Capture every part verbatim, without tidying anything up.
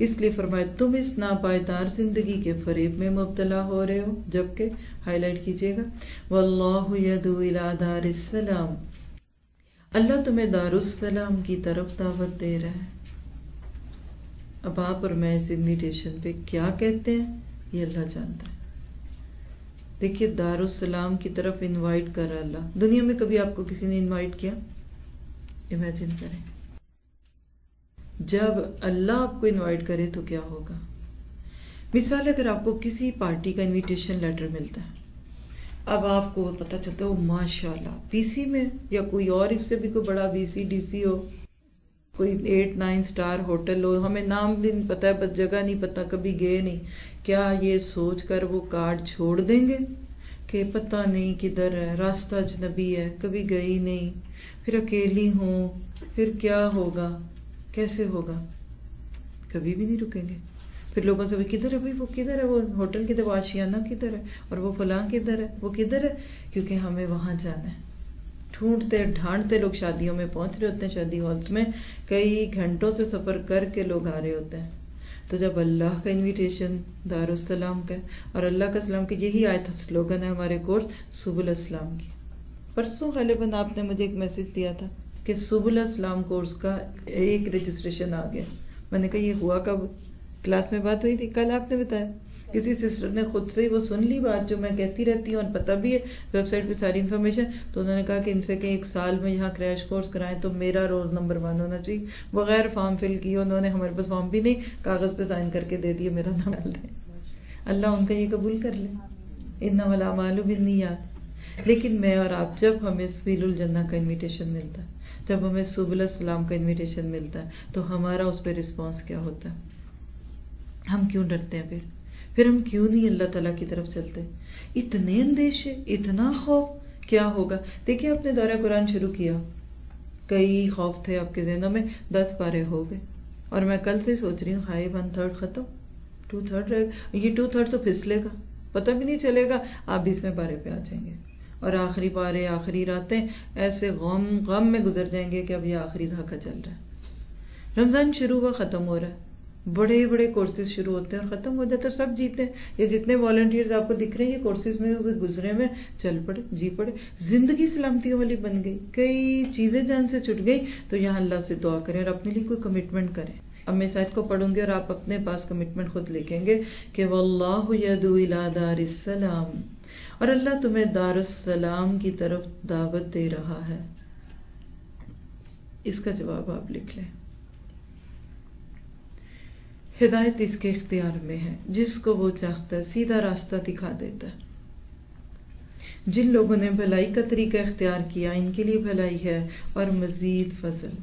اس لیے فرمایا تم اس ناپائیدار زندگی کے فریب میں مبتلا ہو رہے ہو، جبکہ ہائی لائٹ کیجیے گا واللہ یدعو الی دار السلام، اللہ تمہیں دار السلام کی طرف دعوت دے رہا ہے۔ اب آپ اور میں اس انویٹیشن پہ کیا کہتے ہیں یہ اللہ جانتا ہے۔ دیکھیے دار السلام کی طرف انوائٹ کر رہا اللہ۔ دنیا میں کبھی آپ کو کسی نے انوائٹ کیا؟ امیجن کریں جب اللہ آپ کو انوائٹ کرے تو کیا ہوگا۔ مثال اگر آپ کو کسی پارٹی کا انویٹیشن لیٹر ملتا ہے، اب آپ کو پتہ چلتا ہے ماشاء اللہ پی سی میں یا کوئی اور اس سے بھی کوئی بڑا بی سی ڈی سی ہو، کوئی ایٹ نائن سٹار ہوٹل ہو، ہمیں نام بھی نہیں پتا ہے، بس جگہ نہیں پتا، کبھی گئے نہیں، کیا یہ سوچ کر وہ کارڈ چھوڑ دیں گے کہ پتہ نہیں کدھر ہے، راستہ اجنبی ہے، کبھی گئی نہیں، پھر اکیلی ہوں، پھر کیا ہوگا، کیسے ہوگا؟ کبھی بھی نہیں رکیں گے۔ پھر لوگوں سے کدھر ہے بھائی، وہ کدھر ہے، وہ ہوٹل کدھر، وہ آشیانہ کدھر ہے، اور وہ فلاں کدھر ہے، وہ کدھر ہے، کیونکہ ہمیں وہاں جانا ہے۔ ڈھونڈتے ڈھانڈتے لوگ شادیوں میں پہنچ رہے ہوتے ہیں، شادی ہالس میں کئی گھنٹوں سے سفر کر کے لوگ آ رہے ہوتے ہیں۔ تو جب اللہ کا انویٹیشن دار السلام کا ہے، اور اللہ کا سلام کی یہی آیت سلوگن ہے ہمارے کورس سبل السلام کی۔ پرسوں غالباً آپ نے مجھے ایک میسج دیا تھا کہ سبل السلام کورس کا ایک رجسٹریشن آ گیا۔ میں نے کہا یہ ہوا کب؟ کلاس میں بات ہوئی تھی کل، آپ نے بتایا کسی سسٹر نے خود سے ہی وہ سن لی بات جو میں کہتی رہتی ہوں اور پتہ بھی ہے ویب سائٹ پہ ساری انفارمیشن، تو انہوں نے کہا کہ ان سے کہ ایک سال میں یہاں کریش کورس کرائیں تو میرا رول نمبر ون ہونا چاہیے، بغیر فارم فل کیے انہوں نے، ہمارے پاس فارم بھی نہیں، کاغذ پہ سائن کر کے دے دیے میرا نام ڈال دیں۔ اللہ ان کا یہ قبول کر لے، انما الاعمال بالنیات۔ لیکن میں اور آپ جب ہمیں سبیل الجنہ کا انویٹیشن ملتا ہے، جب ہمیں سبل السلام کا انویٹیشن ملتا ہے، تو ہمارا اس پہ رسپانس کیا ہوتا ہے؟ ہم کیوں ڈرتے ہیں؟ پھر پھر ہم کیوں نہیں اللہ تعالیٰ کی طرف چلتے؟ اتنے اندیشے، اتنا خوف، کیا ہوگا؟ دیکھیے آپ نے دورہ قرآن شروع کیا، کئی خوف تھے آپ کے ذہنوں میں، دس پارے ہو گئے، اور میں کل سے سوچ رہی ہوں ہائی ون تھرڈ ختم، ٹو تھرڈ رہے گا، یہ ٹو تھرڈ تو پھسلے گا، پتہ بھی نہیں چلے گا، آپ بیسویں پارے پہ آ جائیں گے، اور آخری پارے، آخری راتیں ایسے غم غم میں گزر جائیں گے کہ اب یہ آخری دھاکہ چل رہا ہے۔ رمضان شروع ہوا، ختم ہو رہا ہے، بڑے بڑے کورسز شروع ہوتے ہیں اور ختم ہو جاتے ہیں، سب جیتے ہیں۔ یہ جتنے والنٹیئرز آپ کو دکھ رہے ہیں یہ کورسز میں گزرے میں چل پڑے، جی پڑے، زندگی سلامتیوں والی بن گئی، کئی چیزیں جان سے چھٹ گئی۔ تو یہاں اللہ سے دعا کریں اور اپنے لیے کوئی کمٹمنٹ کریں۔ اب میں اس آیت کو پڑھوں گی اور آپ اپنے پاس کمٹمنٹ خود لکھیں گے کہ واللہ یدعو الی دار السلام، اور اللہ تمہیں دار السلام کی طرف دعوت دے رہا ہے۔ اس کا جواب آپ لکھ لیں۔ ہدایت اس کے اختیار میں ہے، جس کو وہ چاہتا ہے سیدھا راستہ دکھا دیتا ہے۔ جن لوگوں نے بھلائی کا طریقہ اختیار کیا ان کے لیے بھلائی ہے اور مزید فضل۔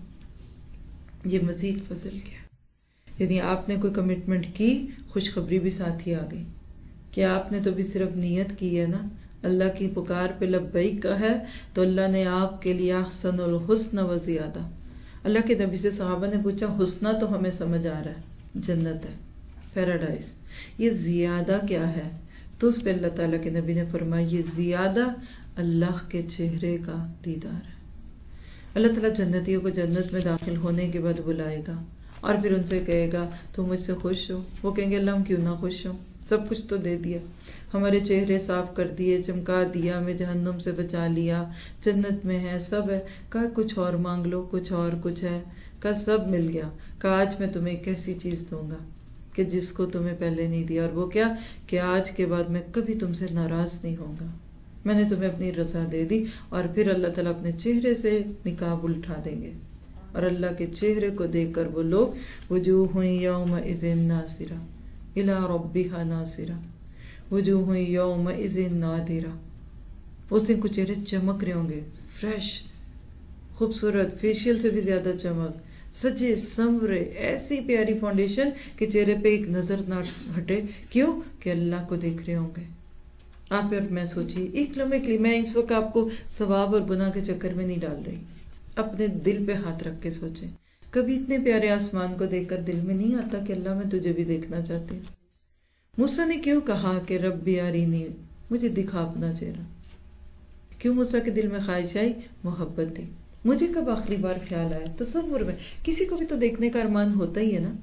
یہ مزید فضل کیا؟ یعنی آپ نے کوئی کمٹمنٹ کی، خوشخبری بھی ساتھ ہی آ گئی کہ آپ نے تو بھی صرف نیت کی ہے نا، اللہ کی پکار پہ لبیک کا ہے، تو اللہ نے آپ کے لیے احسن الحسن و زیادہ۔ اللہ کے نبی سے صحابہ نے پوچھا حسنہ تو ہمیں سمجھ آ رہا ہے، جنت ہے، پیراڈائز، یہ زیادہ کیا ہے؟ تو اس پہ اللہ تعالیٰ کے نبی نے فرمایا یہ زیادہ اللہ کے چہرے کا دیدار ہے۔ اللہ تعالیٰ جنتیوں کو جنت میں داخل ہونے کے بعد بلائے گا اور پھر ان سے کہے گا تم مجھ سے خوش ہو؟ وہ کہیں گے اللہ ہم کیوں نہ خوش ہوں، سب کچھ تو دے دیا، ہمارے چہرے صاف کر دیے، چمکا دیا، ہمیں جہنم سے بچا لیا، جنت میں ہے، سب ہے، کہا کچھ اور مانگ لو، کچھ اور کچھ ہے، کہا سب مل گیا، کہا آج میں تمہیں ایک ایسی چیز دوں گا کہ جس کو تمہیں پہلے نہیں دیا، اور وہ کیا کہ آج کے بعد میں کبھی تم سے ناراض نہیں ہوں گا، میں نے تمہیں اپنی رضا دے دی۔ اور پھر اللہ تعالیٰ اپنے چہرے سے نقاب اٹھا دیں گے اور اللہ کے چہرے کو دیکھ کر وہ لوگ وجوہ یومئذ ناصرہ الی ربها ناصرہ وجوہ یومئذ ناظرہ، اس دن کو چہرے چمک رہے ہوں گے، فریش، خوبصورت، فیشیل سے بھی زیادہ چمک، سجے سنورے، ایسی پیاری فاؤنڈیشن کہ چہرے پہ ایک نظر نہ ہٹے، کیوں کہ اللہ کو دیکھ رہے ہوں گے۔ آپ اور میں سوچیے ایک لمحے کے لیے، میں اس وقت آپ کو ثواب اور گناہ کے چکر میں نہیں ڈال رہی، اپنے دل پہ ہاتھ رکھ کے سوچیں، کبھی اتنے پیارے آسمان کو دیکھ کر دل میں نہیں آتا کہ اللہ میں تجھے بھی دیکھنا چاہتی ہوں؟ موسیٰ نے کیوں کہا کہ ربی ارینی، مجھے دکھا اپنا چہرہ؟ کیوں موسیٰ کے دل میں خواہش آئی؟ محبت تھی۔ مجھے کب آخری بار خیال آیا؟ تصور میں کسی کو بھی تو دیکھنے کا ارمان ہوتا ہی ہے نا،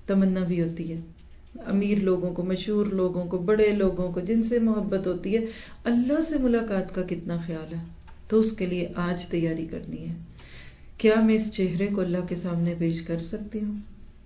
تمنا بھی ہوتی ہے، امیر لوگوں کو، مشہور لوگوں کو، بڑے لوگوں کو، جن سے محبت ہوتی ہے، اللہ سے ملاقات کا کتنا خیال ہے، تو اس کے لیے آج تیاری کرنی ہے. کیا میں اس چہرے کو اللہ کے سامنے پیش کر سکتی ہوں؟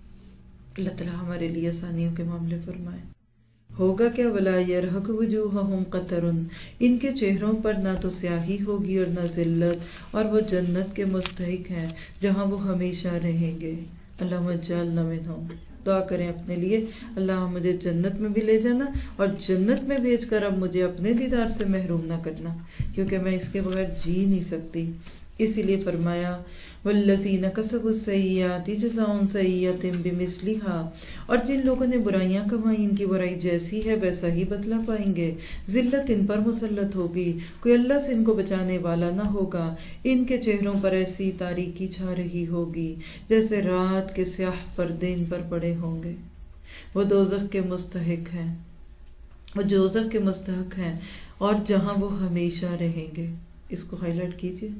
اللہ تعالیٰ ہمارے لیے آسانیوں کے معاملے فرمائے. ہوگا کیا؟ ولا یرہق وجوہہم قتر، ان کے چہروں پر نہ تو سیاہی ہوگی اور نہ ذلت، اور وہ جنت کے مستحق ہیں جہاں وہ ہمیشہ رہیں گے. اللہم اجعلنا منہم. دعا کریں اپنے لیے، اللہ مجھے جنت میں بھی لے جانا اور جنت میں بھیج کر اب مجھے اپنے دیدار سے محروم نہ کرنا، کیونکہ میں اس کے بغیر جی نہیں سکتی. اسی لیے فرمایا والذین کسبوا السیئات جزاء سیئۃ بمثلها، اور جن لوگوں نے برائیاں کمائی ان کی برائی جیسی ہے ویسا ہی بدلہ پائیں گے. ذلت ان پر مسلط ہوگی، کوئی اللہ سے ان کو بچانے والا نہ ہوگا. ان کے چہروں پر ایسی تاریکی چھا رہی ہوگی جیسے رات کے سیاہ پردے ان پر پڑے ہوں گے. وہ دوزخ کے مستحق ہیں، وہ دوزخ کے مستحق ہیں اور جہاں وہ ہمیشہ رہیں گے. اس کو ہائی لائٹ کیجیے.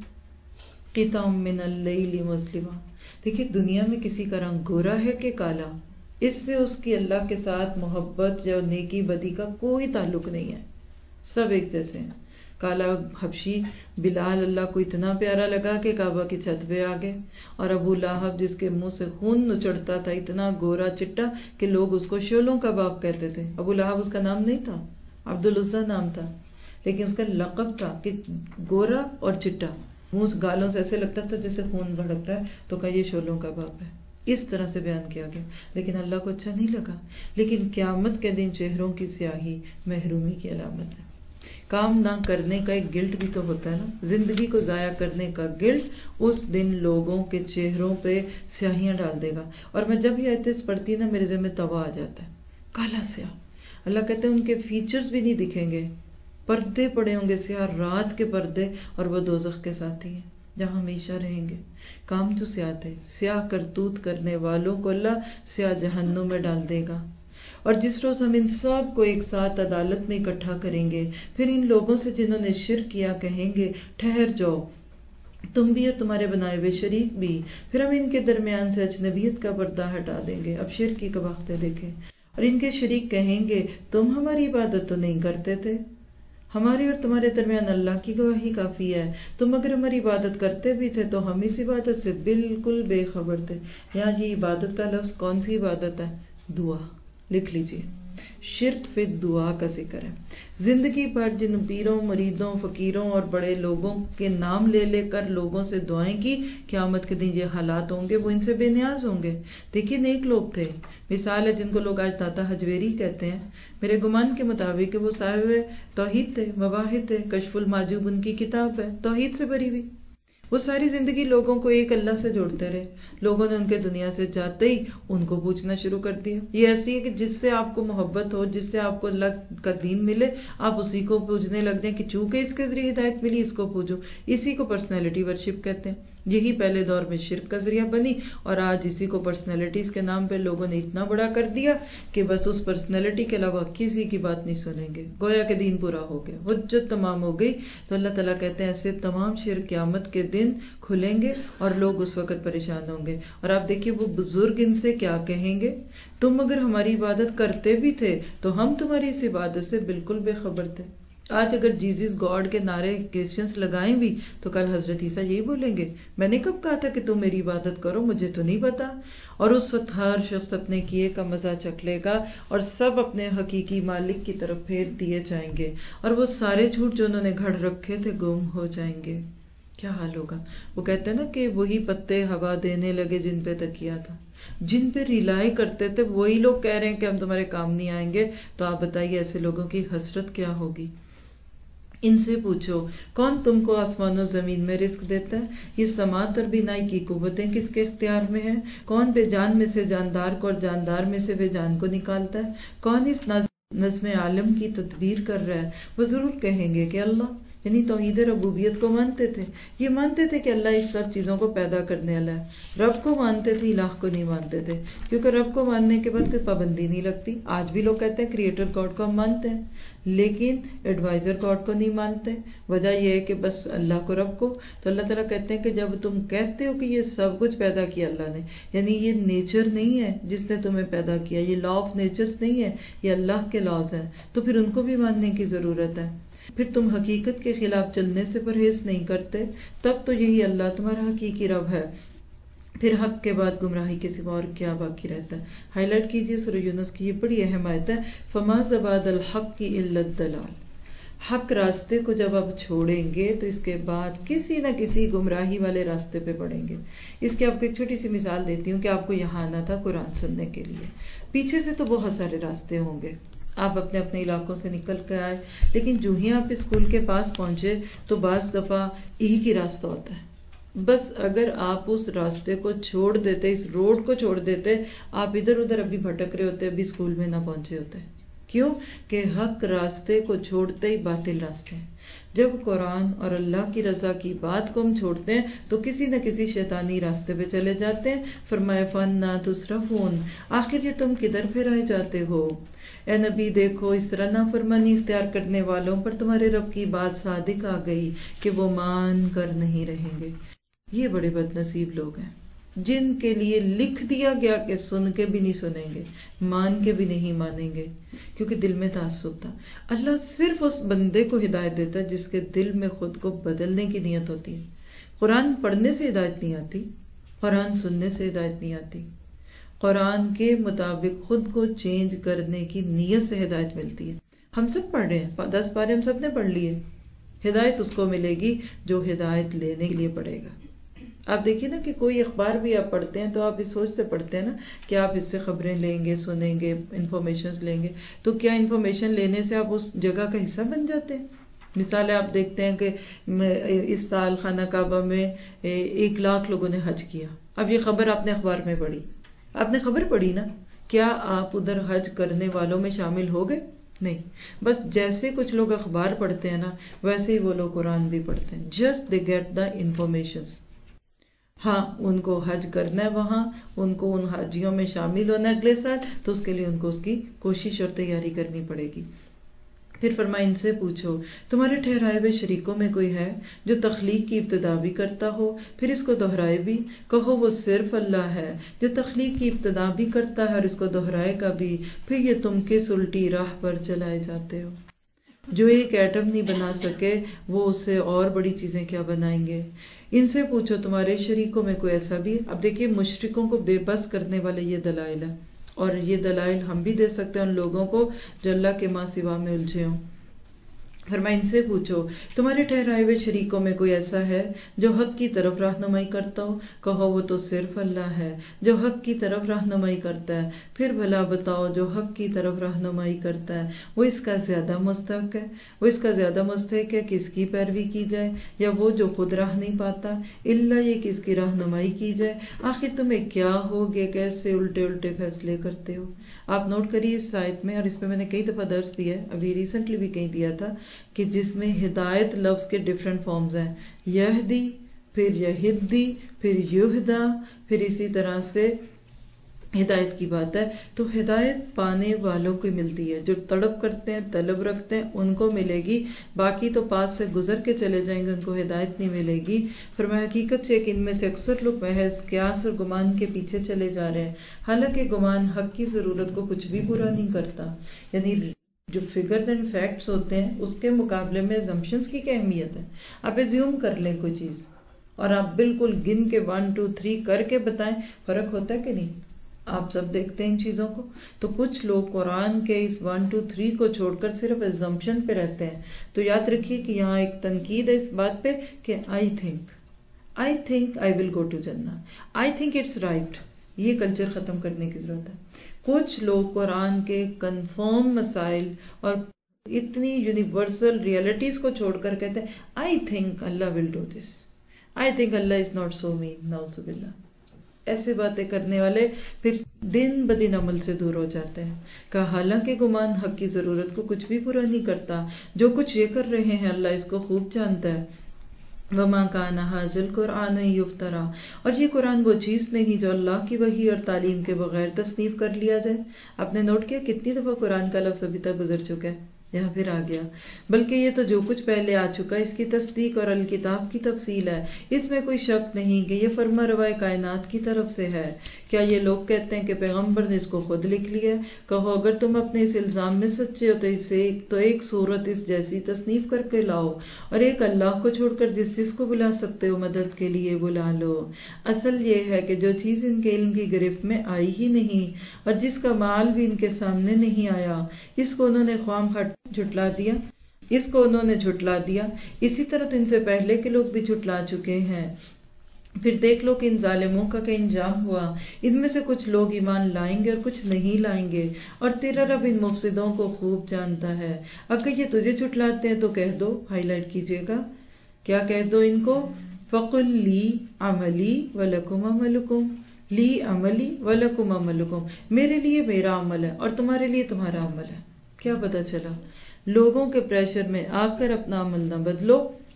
قطع من اللیل مظلما. دیکھیے دنیا میں کسی کا رنگ گورا ہے کہ کالا، اس سے اس کی اللہ کے ساتھ محبت یا نیکی بدی کا کوئی تعلق نہیں ہے، سب ایک جیسے ہیں. کالا حبشی بلال اللہ کو اتنا پیارا لگا کہ کعبہ کی چھت پہ آ گئے، اور ابو لہب جس کے منہ سے خون نچڑتا تھا اتنا گورا چٹا کہ لوگ اس کو شولوں کا باپ کہتے تھے. ابو لہب اس کا نام نہیں تھا، عبد العزیٰ نام تھا، لیکن اس کا لقب تھا کہ گورا اور چٹا، منہ گالوں سے ایسے لگتا تھا جیسے خون بھڑک رہا ہے، تو کہا یہ شولوں کا باپ ہے. اس طرح سے بیان کیا گیا، لیکن اللہ کو اچھا نہیں لگا. لیکن قیامت کے دن چہروں کی سیاہی محرومی کی علامت ہے. کام نہ کرنے کا ایک گلٹ بھی تو ہوتا ہے نا، زندگی کو ضائع کرنے کا گلٹ اس دن لوگوں کے چہروں پہ سیاہیاں ڈال دے گا. اور میں جب یہ آیتیں پڑھتی نا میرے ذہن میں توا آ جاتا ہے، کالا سیاہ. اللہ کہتے ہیں ان کے فیچرز بھی نہیں دکھیں گے، پردے پڑے ہوں گے سیاہ، رات کے پردے، اور وہ دوزخ کے ساتھی ہیں جہاں ہمیشہ رہیں گے. کام تو سیاہ تھے، سیاہ کرتوت کرنے والوں کو اللہ سیاہ جہنم میں ڈال دے گا. اور جس روز ہم ان سب کو ایک ساتھ عدالت میں اکٹھا کریں گے، پھر ان لوگوں سے جنہوں نے شرک کیا کہیں گے ٹھہر جاؤ تم بھی اور تمہارے بنائے ہوئے شریک بھی. پھر ہم ان کے درمیان سے اجنبیت کا پردہ ہٹا دیں گے. اب شرک کی قباحتیں دیکھیں. اور ان کے شریک کہیں گے تم ہماری عبادت تو نہیں کرتے تھے، ہماری اور تمہارے درمیان اللہ کی گواہی کافی ہے، تم اگر ہماری عبادت کرتے بھی تھے تو ہم اس عبادت سے بالکل بے خبر تھے. یہاں یہ عبادت کا لفظ کون سی عبادت ہے؟ دعا. لکھ لیجئے، شرک فی دعا کا ذکر ہے. زندگی بھر جن پیروں، مریدوں، فقیروں اور بڑے لوگوں کے نام لے لے کر لوگوں سے دعائیں کی، قیامت کے دن یہ حالات ہوں گے، وہ ان سے بے نیاز ہوں گے. دیکھیے نیک لوگ تھے، مثال ہے جن کو لوگ آج داتا حجویری کہتے ہیں. میرے گمان کے مطابق وہ صاحب توحید تھے، مواحد تھے. کشف المحجوب ان کی کتاب ہے، توحید سے بھری ہوئی. وہ ساری زندگی لوگوں کو ایک اللہ سے جوڑتے رہے. لوگوں نے ان کے دنیا سے جاتے ہی ان کو پوچھنا شروع کر دیا. یہ ایسی ہے کہ جس سے آپ کو محبت ہو، جس سے آپ کو اللہ کا دین ملے، آپ اسی کو پوجنے لگ جائیں کہ چونکہ اس کے ذریعے ہدایت ملی اس کو پوجو. اسی کو پرسنالٹی ورشپ کہتے ہیں. یہی پہلے دور میں شرک کا ذریعہ بنی، اور آج اسی کو پرسنالٹیز کے نام پہ لوگوں نے اتنا بڑا کر دیا کہ بس اس پرسنالٹی کے علاوہ کسی کی بات نہیں سنیں گے. گویا کہ دین پورا ہو گیا، حجت تمام ہو گئی. تو اللہ تعالیٰ کہتے ہیں ایسے تمام شرک قیامت کے دن کھلیں گے اور لوگ اس وقت پریشان ہوں گے. اور آپ دیکھیے وہ بزرگ ان سے کیا کہیں گے، تم اگر ہماری عبادت کرتے بھی تھے تو ہم تمہاری اس عبادت سے بالکل بے خبر تھے. آج اگر جیزس گاڈ کے نعرے کرسچنس لگائیں بھی تو کل حضرت عیسیٰ یہی بولیں گے، میں نے کب کہا تھا کہ تم میری عبادت کرو، مجھے تو نہیں پتا. اور اس وقت ہر شخص اپنے کیے کا مزہ چکھ لے گا اور سب اپنے حقیقی مالک کی طرف پھیر دیے جائیں گے، اور وہ سارے جھوٹ جو انہوں نے گھڑ رکھے تھے گم ہو جائیں گے. کیا حال ہوگا؟ وہ کہتے ہیں نا کہ وہی پتے ہوا دینے لگے جن پہ تکیا تھا، جن پہ ریلائی کرتے تھے وہی لوگ کہہ رہے ہیں کہ ہم تمہارے کام نہیں آئیں گے. تو آپ بتائیے ایسے لوگوں کی حسرت کیا ہوگی. ان سے پوچھو کون تم کو آسمان و زمین میں رزق دیتا ہے؟ یہ سماعت اور بینائی کی قوتیں کس کے اختیار میں ہیں؟ کون بے جان میں سے جاندار کو اور جاندار میں سے بے جان کو نکالتا ہے؟ کون اس نظم عالم کی تدبیر کر رہا ہے؟ وہ ضرور کہیں گے کہ اللہ. یعنی توحید ربوبیت کو مانتے تھے. یہ مانتے تھے کہ اللہ اس سب چیزوں کو پیدا کرنے والا ہے. رب کو مانتے تھے, الہ کو نہیں مانتے تھے, کیونکہ رب کو ماننے کے بعد کوئی پابندی نہیں لگتی. آج بھی لوگ کہتے ہیں کریٹر گاڈ کو ہم مانتے ہیں, لیکن ایڈوائزر گاڈ کو نہیں مانتے. وجہ یہ ہے کہ بس اللہ کو, رب کو. تو اللہ تعالیٰ کہتے ہیں کہ جب تم کہتے ہو کہ یہ سب کچھ پیدا کیا اللہ نے, یعنی یہ نیچر نہیں ہے جس نے تمہیں پیدا کیا, یہ لا آف نیچرز نہیں ہے, یہ اللہ کے لاز ہیں, تو پھر ان کو بھی ماننے کی ضرورت ہے. پھر تم حقیقت کے خلاف چلنے سے پرہیز نہیں کرتے, تب تو یہی اللہ تمہارا حقیقی رب ہے. پھر حق کے بعد گمراہی کے سوا اور کیا باقی رہتا ہے. ہائی لائٹ کیجئے سورہ یونس کی, یہ بڑی اہم آیت ہے. فما زباد الحق کی الا الضلال. حق راستے کو جب آپ چھوڑیں گے تو اس کے بعد کسی نہ کسی گمراہی والے راستے پہ پڑیں گے. اس کی آپ کو ایک چھوٹی سی مثال دیتی ہوں کہ آپ کو یہاں آنا تھا قرآن سننے کے لیے. پیچھے سے تو بہت سارے راستے ہوں گے, آپ اپنے اپنے علاقوں سے نکل کے آئے, لیکن جو ہی آپ اسکول کے پاس پہنچے تو بعض دفعہ ایک ہی راستہ ہوتا ہے. بس اگر آپ اس راستے کو چھوڑ دیتے, اس روڈ کو چھوڑ دیتے, آپ ادھر ادھر ابھی بھٹک رہے ہوتے, ابھی اسکول میں نہ پہنچے ہوتے. کیوں کہ حق راستے کو چھوڑتے ہی باطل راستے ہیں. جب قرآن اور اللہ کی رضا کی بات کو ہم چھوڑتے ہیں تو کسی نہ کسی شیطانی راستے پہ چلے جاتے ہیں. فرمایا فَأَنَّىٰ تُصْرَفُونَ, آخر یہ تم کدھر پھرائے جاتے ہو. اے نبی دیکھو, اس طرح نافرمانی اختیار کرنے والوں پر تمہارے رب کی بات صادق آ گئی کہ وہ مان کر نہیں رہیں گے. یہ بڑے بد نصیب لوگ ہیں جن کے لیے لکھ دیا گیا کہ سن کے بھی نہیں سنیں گے, مان کے بھی نہیں مانیں گے, کیونکہ دل میں تعصب تھا. اللہ صرف اس بندے کو ہدایت دیتا ہے جس کے دل میں خود کو بدلنے کی نیت ہوتی ہے. قرآن پڑھنے سے ہدایت نہیں آتی, قرآن سننے سے ہدایت نہیں آتی, قرآن کے مطابق خود کو چینج کرنے کی نیت سے ہدایت ملتی ہے. ہم سب پڑھ رہے ہیں, دس پارے ہم سب نے پڑھ لیے, ہدایت اس کو ملے گی جو ہدایت لینے کے لیے پڑھے گا. آپ دیکھیے نا کہ کوئی اخبار بھی آپ پڑھتے ہیں تو آپ اس سوچ سے پڑھتے ہیں نا کہ آپ اس سے خبریں لیں گے, سنیں گے, انفارمیشنز لیں گے, تو کیا انفارمیشن لینے سے آپ اس جگہ کا حصہ بن جاتے ہیں؟ مثال آپ دیکھتے ہیں کہ اس سال خانہ کعبہ میں ایک لاکھ لوگوں نے حج کیا. اب یہ خبر آپ نے اخبار میں پڑھی, آپ نے خبر پڑھی نا, کیا آپ ادھر حج کرنے والوں میں شامل ہو گئے؟ نہیں. بس جیسے کچھ لوگ اخبار پڑھتے ہیں نا, ویسے ہی وہ لوگ قرآن بھی پڑھتے ہیں. Just they get the informations. ہاں, ان کو حج کرنا ہے وہاں, ان کو ان حاجیوں میں شامل ہونا ہے اگلے سال, تو اس کے لیے ان کو اس کی کوشش اور تیاری کرنی پڑے گی. پھر فرمایا ان سے پوچھو تمہارے ٹھہرائے ہوئے شریکوں میں کوئی ہے جو تخلیق کی ابتدا بھی کرتا ہو پھر اس کو دہرائے بھی؟ کہو وہ صرف اللہ ہے جو تخلیق کی ابتدا بھی کرتا ہے اور اس کو دہرائے گا بھی, پھر یہ تم کس الٹی راہ پر چلائے جاتے ہو. جو ایک ایٹم نہیں بنا سکے وہ اس سے اور بڑی چیزیں کیا بنائیں گے. ان سے پوچھو تمہارے شریکوں میں کوئی ایسا بھی. اب دیکھیے مشرکوں کو بے بس کرنے والے یہ دلائل ہیں, اور یہ دلائل ہم بھی دے سکتے ہیں ان لوگوں کو جو اللہ کے ماں سوا میں الجھے ہوں. فرمایا ان سے پوچھو تمہارے ٹھہرائے ہوئے شریکوں میں کوئی ایسا ہے جو حق کی طرف رہنمائی کرتا ہو؟ کہو وہ تو صرف اللہ ہے جو حق کی طرف رہنمائی کرتا ہے. پھر بھلا بتاؤ جو حق کی طرف رہنمائی کرتا ہے وہ اس کا زیادہ مستحق ہے وہ اس کا زیادہ مستحق ہے کہ اس کی پیروی کی جائے, یا وہ جو خود راہ نہیں پاتا الا یہ کہ اس کی رہنمائی کی جائے؟ آخر تمہیں کیا ہو گیا, کیسے الٹے الٹے فیصلے کرتے ہو. آپ نوٹ کریے اس آیت میں, اور اس میں میں نے کئی دفعہ درس دیا ہے, ابھی ریسنٹلی بھی کہیں دیا تھا, کہ جس میں ہدایت لفظ کے ڈیفرنٹ فارمز ہیں. یہدی, پھر یہدی, پھر یہدا, پھر اسی طرح سے ہدایت کی بات ہے. تو ہدایت پانے والوں کو ملتی ہے, جو تڑپ کرتے ہیں, طلب رکھتے ہیں, ان کو ملے گی. باقی تو پاس سے گزر کے چلے جائیں گے, ان کو ہدایت نہیں ملے گی. فرمایا حقیقت ہے کہ ان میں سے اکثر لوگ محض قیاس اور گمان کے پیچھے چلے جا رہے ہیں, حالانکہ گمان حق کی ضرورت کو کچھ بھی پورا نہیں کرتا. یعنی جو فگرز اینڈ فیکٹس ہوتے ہیں اس کے مقابلے میں assumptions کی کیا اہمیت ہے. آپ ایزیوم کر لیں کوئی چیز اور آپ بالکل گن کے ون ٹو تھری کر کے بتائیں, فرق ہوتا ہے کہ نہیں؟ آپ سب دیکھتے ہیں ان چیزوں کو. تو کچھ لوگ قرآن کے اس ون ٹو تھری کو چھوڑ کر صرف assumption پہ رہتے ہیں. تو یاد رکھیے کہ یہاں ایک تنقید ہے اس بات پہ کہ I think I think I will go to جنہ, آئی تھنک اٹس رائٹ. یہ کلچر ختم کرنے کی ضرورت ہے. کچھ لوگ قرآن کے کنفرم مسائل اور اتنی یونیورسل ریئلٹیز کو چھوڑ کر کہتے ہیں آئی تھنک اللہ will do this, I think اللہ از ناٹ سو مین, نعوذ باللہ. ایسے باتیں کرنے والے پھر دن بدن عمل سے دور ہو جاتے ہیں. کہا حالانکہ گمان حق کی ضرورت کو کچھ بھی پورا نہیں کرتا. جو کچھ یہ کر رہے ہیں اللہ اس کو خوب جانتا ہے. وما کان ھذا القرآن یفترا، اور یہ قرآن وہ چیز نہیں جو اللہ کی وحی اور تعلیم کے بغیر تصنیف کر لیا جائے. آپ نے نوٹ کیا کتنی دفعہ قرآن کا لفظ ابھی تک گزر چکا ہے، یہاں پھر آ گیا. بلکہ یہ تو جو کچھ پہلے آ چکا ہے اس کی تصدیق اور الکتاب کی تفصیل ہے. اس میں کوئی شک نہیں کہ یہ فرما روائے کائنات کی طرف سے ہے. کیا یہ لوگ کہتے ہیں کہ پیغمبر نے اس کو خود لکھ لیا؟ کہو اگر تم اپنے اس الزام میں سچے ہو تو اسے تو ایک صورت اس جیسی تصنیف کر کے لاؤ، اور ایک اللہ کو چھوڑ کر جس جس کو بلا سکتے ہو مدد کے لیے بلا لو. اصل یہ ہے کہ جو چیز ان کے علم کی گرفت میں آئی ہی نہیں اور جس کا مال بھی ان کے سامنے نہیں آیا، اس کو انہوں نے خواہ خواہ جھٹلا دیا اس کو انہوں نے جھٹلا دیا. اسی طرح تو ان سے پہلے کے لوگ بھی جھٹلا چکے ہیں. پھر دیکھ لو کہ ان ظالموں کا کیا انجام ہوا. ان میں سے کچھ لوگ ایمان لائیں گے اور کچھ نہیں لائیں گے، اور تیرا رب ان مفسدوں کو خوب جانتا ہے. اگر یہ تجھے جھٹلاتے ہیں تو کہہ دو، ہائی لائٹ کیجیے گا، کیا کہہ دو ان کو؟ فَقُلْ لِي عَمَلِي وَلَكُمْ عَمَلُكُمْ، لی عملی وَلَكُمْ عَمَلُكُمْ، میرے لیے میرا عمل ہے اور تمہارے لیے تمہارا عمل ہے. کیا پتا چلا؟ لوگوں کے پریشر میں آ کر اپنا عمل نہ بدلو،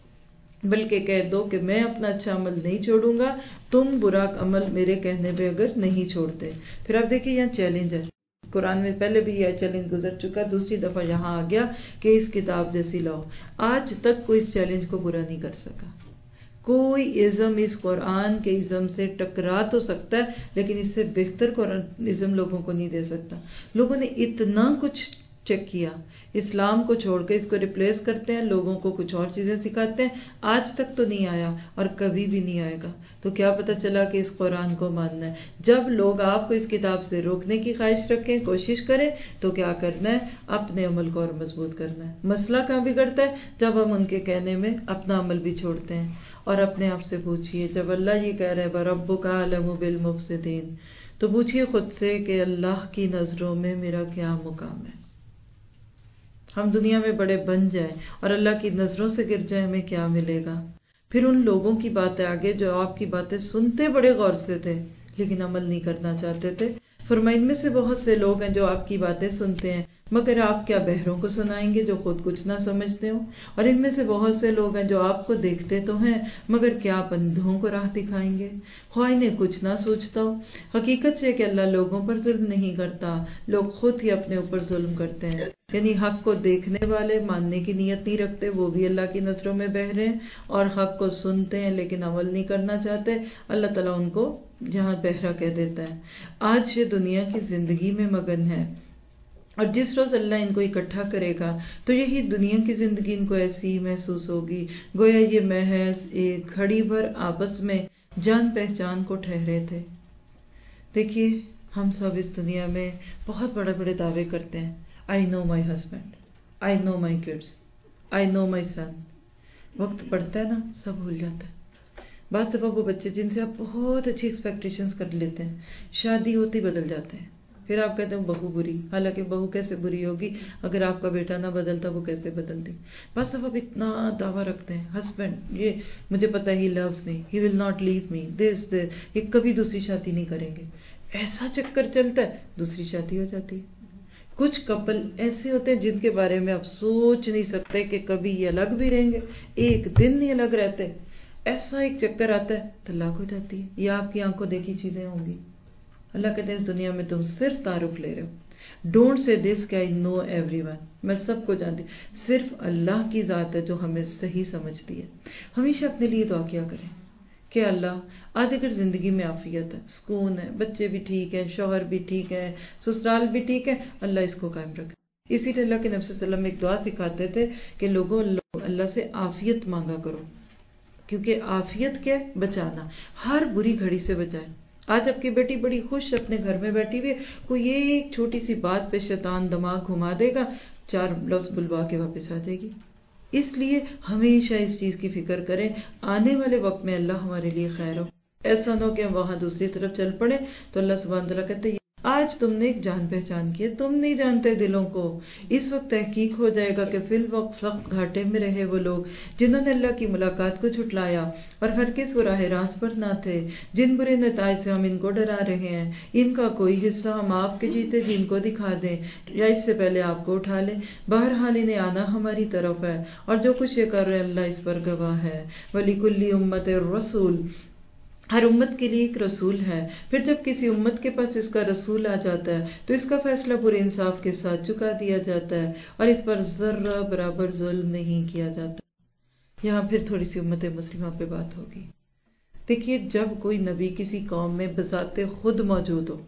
بلکہ کہہ دو کہ میں اپنا اچھا عمل نہیں چھوڑوں گا، تم برا عمل میرے کہنے پہ اگر نہیں چھوڑتے. پھر آپ دیکھیے یہاں چیلنج ہے. قرآن میں پہلے بھی یہ چیلنج گزر چکا، دوسری دفعہ یہاں آ گیا کہ اس کتاب جیسی لاؤ. آج تک کوئی اس چیلنج کو برا نہیں کر سکا. کوئی ازم اس قرآن کے ازم سے ٹکرا تو سکتا ہے لیکن اس سے بہتر قرآن ازم لوگوں کو نہیں دے سکتا. لوگوں نے اتنا کچھ چیک کیا، اسلام کو چھوڑ کے اس کو ریپلیس کرتے ہیں، لوگوں کو کچھ اور چیزیں سکھاتے ہیں. آج تک تو نہیں آیا اور کبھی بھی نہیں آئے گا. تو کیا پتا چلا کہ اس قرآن کو ماننا ہے. جب لوگ آپ کو اس کتاب سے روکنے کی خواہش رکھیں، کوشش کریں، تو کیا کرنا ہے؟ اپنے عمل کو اور مضبوط کرنا ہے. مسئلہ کہاں بگڑتا ہے؟ جب ہم ان کے کہنے میں اپنا عمل بھی چھوڑتے ہیں. اور اپنے آپ سے پوچھئے، جب اللہ یہ کہہ رہے وَرَبُّكَ أَعْلَمُ بِالْمُفْسِدِينَ، تو پوچھئے خود سے کہ اللہ کی نظروں میں میرا کیا مقام ہے. ہم دنیا میں بڑے بن جائیں اور اللہ کی نظروں سے گر جائیں، ہمیں کیا ملے گا؟ پھر ان لوگوں کی باتیں آگے جو آپ کی باتیں سنتے بڑے غور سے تھے لیکن عمل نہیں کرنا چاہتے تھے. فرمایا ان میں سے بہت سے لوگ ہیں جو آپ کی باتیں سنتے ہیں مگر آپ کیا بہروں کو سنائیں گے جو خود کچھ نہ سمجھتے ہوں، اور ان میں سے بہت سے لوگ ہیں جو آپ کو دیکھتے تو ہیں مگر کیا بندوں کو راہ دکھائیں گے، خواہ انہیں کچھ نہ سوچتا ہو. حقیقت ہے کہ اللہ لوگوں پر ظلم نہیں کرتا، لوگ خود ہی اپنے اوپر ظلم کرتے ہیں. یعنی حق کو دیکھنے والے ماننے کی نیت نہیں رکھتے، وہ بھی اللہ کی نظروں میں بہرے ہیں، اور حق کو سنتے ہیں لیکن عمل نہیں کرنا چاہتے، اللہ تعالیٰ ان کو جہاں بہرا کہہ دیتا ہے. آج یہ دنیا کی زندگی میں مگن ہے، اور جس روز اللہ ان کو اکٹھا کرے گا تو یہی دنیا کی زندگی ان کو ایسی محسوس ہوگی گویا یہ محض ایک گھڑی بھر آپس میں جان پہچان کو ٹھہرے تھے. دیکھیے ہم سب اس دنیا میں بہت بڑے بڑے دعوے کرتے ہیں، I know my husband, I know my kids, I know my son. وقت پڑتا ہے نا سب بھول جاتا ہے. بعض دفعہ وہ بچے جن سے آپ بہت اچھی ایکسپیکٹیشنز کر لیتے ہیں شادی ہوتی بدل جاتے ہیں. پھر آپ کہتے ہیں بہو بری، حالانکہ بہو کیسے بری ہوگی اگر آپ کا بیٹا نہ بدلتا، وہ کیسے بدلتی. بس اب آپ اتنا دعویٰ رکھتے ہیں ہسبینڈ یہ مجھے پتا ہی loves me, he will not leave me, this this، یہ کبھی دوسری شادی نہیں کریں گے. ایسا چکر چلتا ہے دوسری شادی ہو جاتی ہے. کچھ کپل ایسے ہوتے ہیں جن کے بارے میں آپ سوچ نہیں سکتے کہ کبھی یہ الگ بھی رہیں گے، ایک دن نہیں الگ رہتے. ایسا ایک چکر آتا ہے طلاق ہو جاتی ہے. یہ آپ کی آنکھوں دیکھی چیزیں ہوں گی. اللہ کہتے ہیں اس دنیا میں تم صرف تعارف لے رہے ہو. ڈونٹ سے دس کہ آئی نو ایوری ون، میں سب کو جانتی. صرف اللہ کی ذات ہے جو ہمیں صحیح سمجھتی ہے. ہمیشہ اپنے لیے دعا کیا کریں کہ اللہ آج اگر زندگی میں عافیت ہے، سکون ہے، بچے بھی ٹھیک ہیں، شوہر بھی ٹھیک ہے، سسرال بھی ٹھیک ہے، اللہ اس کو قائم رکھے. اسی لیے اللہ کے نبی صلی اللہ علیہ وسلم ایک دعا سکھاتے تھے کہ لوگوں اللہ سے عافیت مانگا کرو، کیونکہ عافیت کیا ہے؟ بچانا، ہر بری گھڑی سے بچائے. آج آپ کی بیٹی بڑی خوش اپنے گھر میں بیٹھی ہوئی، کوئی ایک چھوٹی سی بات پہ شیطان دماغ گھما دے گا، چار لفظ بلوا کے واپس آ جائے گی. اس لیے ہمیشہ اس چیز کی فکر کریں آنے والے وقت میں اللہ ہمارے لیے خیر ہو. ایسا نہ ہو کہ ہم وہاں دوسری طرف چل پڑے تو اللہ سبحانہ تعالیٰ کہتے ہیں آج تم نے ایک جان پہچان کی ہے، تم نہیں جانتے دلوں کو. اس وقت تحقیق ہو جائے گا کہ فی الوقت سخت گھاٹے میں رہے وہ لوگ جنہوں نے اللہ کی ملاقات کو جھٹلایا اور ہرگز وہ راہ راست پر نہ تھے. جن برے نتائج سے ہم ان کو ڈرا رہے ہیں، ان کا کوئی حصہ ہم آپ کے جیتے جن کو دکھا دیں یا اس سے پہلے آپ کو اٹھا لیں. بہرحال انہیں آنا ہماری طرف ہے، اور جو کچھ یہ کر رہے اللہ اس پر گواہ ہے. وَلِكُلِّ أُمَّةٍ رَسُولٌ، ہر امت کے لیے ایک رسول ہے. پھر جب کسی امت کے پاس اس کا رسول آ جاتا ہے تو اس کا فیصلہ پورے انصاف کے ساتھ چکا دیا جاتا ہے اور اس پر ذرہ برابر ظلم نہیں کیا جاتا. یہاں پھر تھوڑی سی امت مسلمہ پہ بات ہوگی. دیکھیے، جب کوئی نبی کسی قوم میں بذات خود موجود ہو،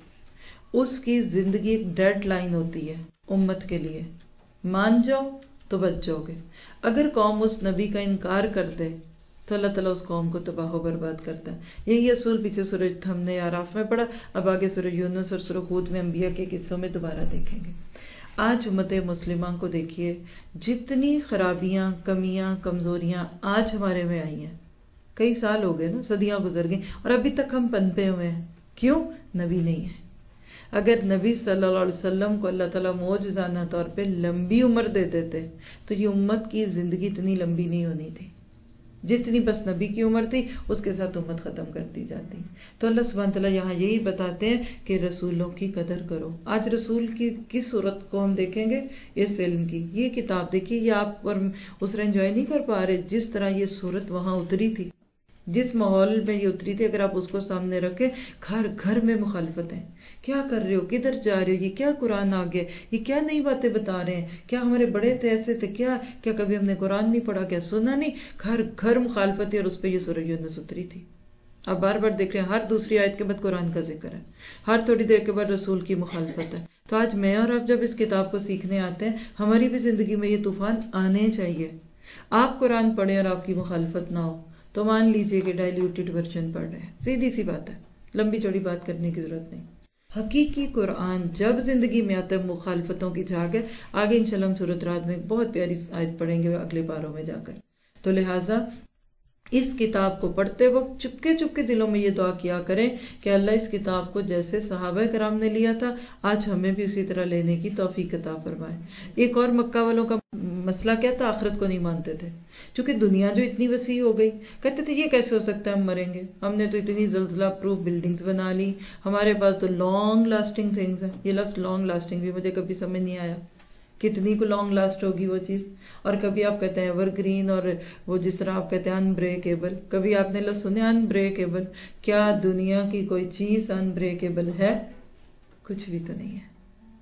اس کی زندگی ایک ڈیڈ لائن ہوتی ہے امت کے لیے. مان جاؤ تو بچ جاؤ گے. اگر قوم اس نبی کا انکار کر دے تو اللہ تعالیٰ اس قوم کو تباہ و برباد کرتا ہے. یہی اصول پیچھے سورہ ہم نے اعراف میں پڑھا، اب آگے سورہ یونس اور سورہ ہود میں انبیاء کے قصوں میں دوبارہ دیکھیں گے. آج امت مسلمہ کو دیکھیے، جتنی خرابیاں، کمیاں، کمزوریاں آج ہمارے میں آئی ہیں، کئی سال ہو گئے نا، صدیاں گزر گئیں اور ابھی تک ہم پنپے ہوئے ہیں. کیوں؟ نبی نہیں ہے. اگر نبی صلی اللہ علیہ وسلم کو اللہ تعالیٰ معجزانہ طور پہ لمبی عمر دے دیتے تو یہ امت کی زندگی اتنی لمبی نہیں ہونی تھی. جتنی بس نبی کی عمر تھی اس کے ساتھ امت ختم کر دی جاتی. تو اللہ سبحانہ تعالیٰ یہاں یہی بتاتے ہیں کہ رسولوں کی قدر کرو. آج رسول کی کس صورت کو ہم دیکھیں گے؟ اس علم کی. یہ کتاب دیکھیے، یہ آپ اور اس طرح انجوائے نہیں کر پا رہے جس طرح یہ صورت وہاں اتری تھی، جس ماحول میں یہ اتری تھی. اگر آپ اس کو سامنے رکھیں، گھر گھر میں مخالفت ہے. کیا کر رہے ہو؟ کدھر جا رہے ہو؟ یہ کیا قرآن آ گیا؟ یہ کیا نئی باتیں بتا رہے ہیں؟ کیا ہمارے بڑے تھے ایسے تھے؟ کیا کیا کبھی ہم نے قرآن نہیں پڑھا؟ کیا سنا نہیں؟ گھر گھر مخالفت ہے. اور اس پہ یہ سورہ یونس اتری تھی. آپ بار بار دیکھ رہے ہیں، ہر دوسری آیت کے بعد قرآن کا ذکر ہے، ہر تھوڑی دیر کے بعد رسول کی مخالفت ہے. تو آج میں اور آپ جب اس کتاب کو سیکھنے آتے ہیں، ہماری بھی زندگی میں یہ طوفان آنے چاہیے. آپ قرآن پڑھیں اور آپ کی مخالفت نہ ہو تو مان لیجئے کہ ڈائلیوٹڈ ورژن پڑھ رہے ہیں. سیدھی سی بات ہے، لمبی چوڑی بات کرنے کی ضرورت نہیں. حقیقی قرآن جب زندگی میں آتا ہے مخالفتوں کی جھاگ ہے. آگے انشاءاللہ ہم سورۃ رعد میں ایک بہت پیاری آیت پڑھیں گے اگلے پاروں میں جا کر. تو لہٰذا اس کتاب کو پڑھتے وقت چپکے چپکے دلوں میں یہ دعا کیا کریں کہ اللہ اس کتاب کو جیسے صحابہ کرام نے لیا تھا آج ہمیں بھی اسی طرح لینے کی توفیق عطا فرمائے. ایک اور مکہ والوں کا مسئلہ کیا تھا؟ آخرت کو نہیں مانتے تھے. چونکہ دنیا جو اتنی وسیع ہو گئی، کہتے تھے یہ کیسے ہو سکتا ہے، ہم مریں گے. ہم نے تو اتنی زلزلہ پروف بلڈنگز بنا لی، ہمارے پاس تو لانگ لاسٹنگ تھنگز ہیں. یہ لفظ لانگ لاسٹنگ بھی مجھے کبھی سمجھ نہیں آیا، کتنی کو لانگ لاسٹ ہوگی وہ چیز. اور کبھی آپ کہتے ہیں ایور گرین، اور وہ جس طرح آپ کہتے ہیں انبریکیبل. کبھی آپ نے لفظ سنے انبریکیبل؟ کیا دنیا کی کوئی چیز انبریکیبل ہے؟ کچھ بھی تو نہیں ہے.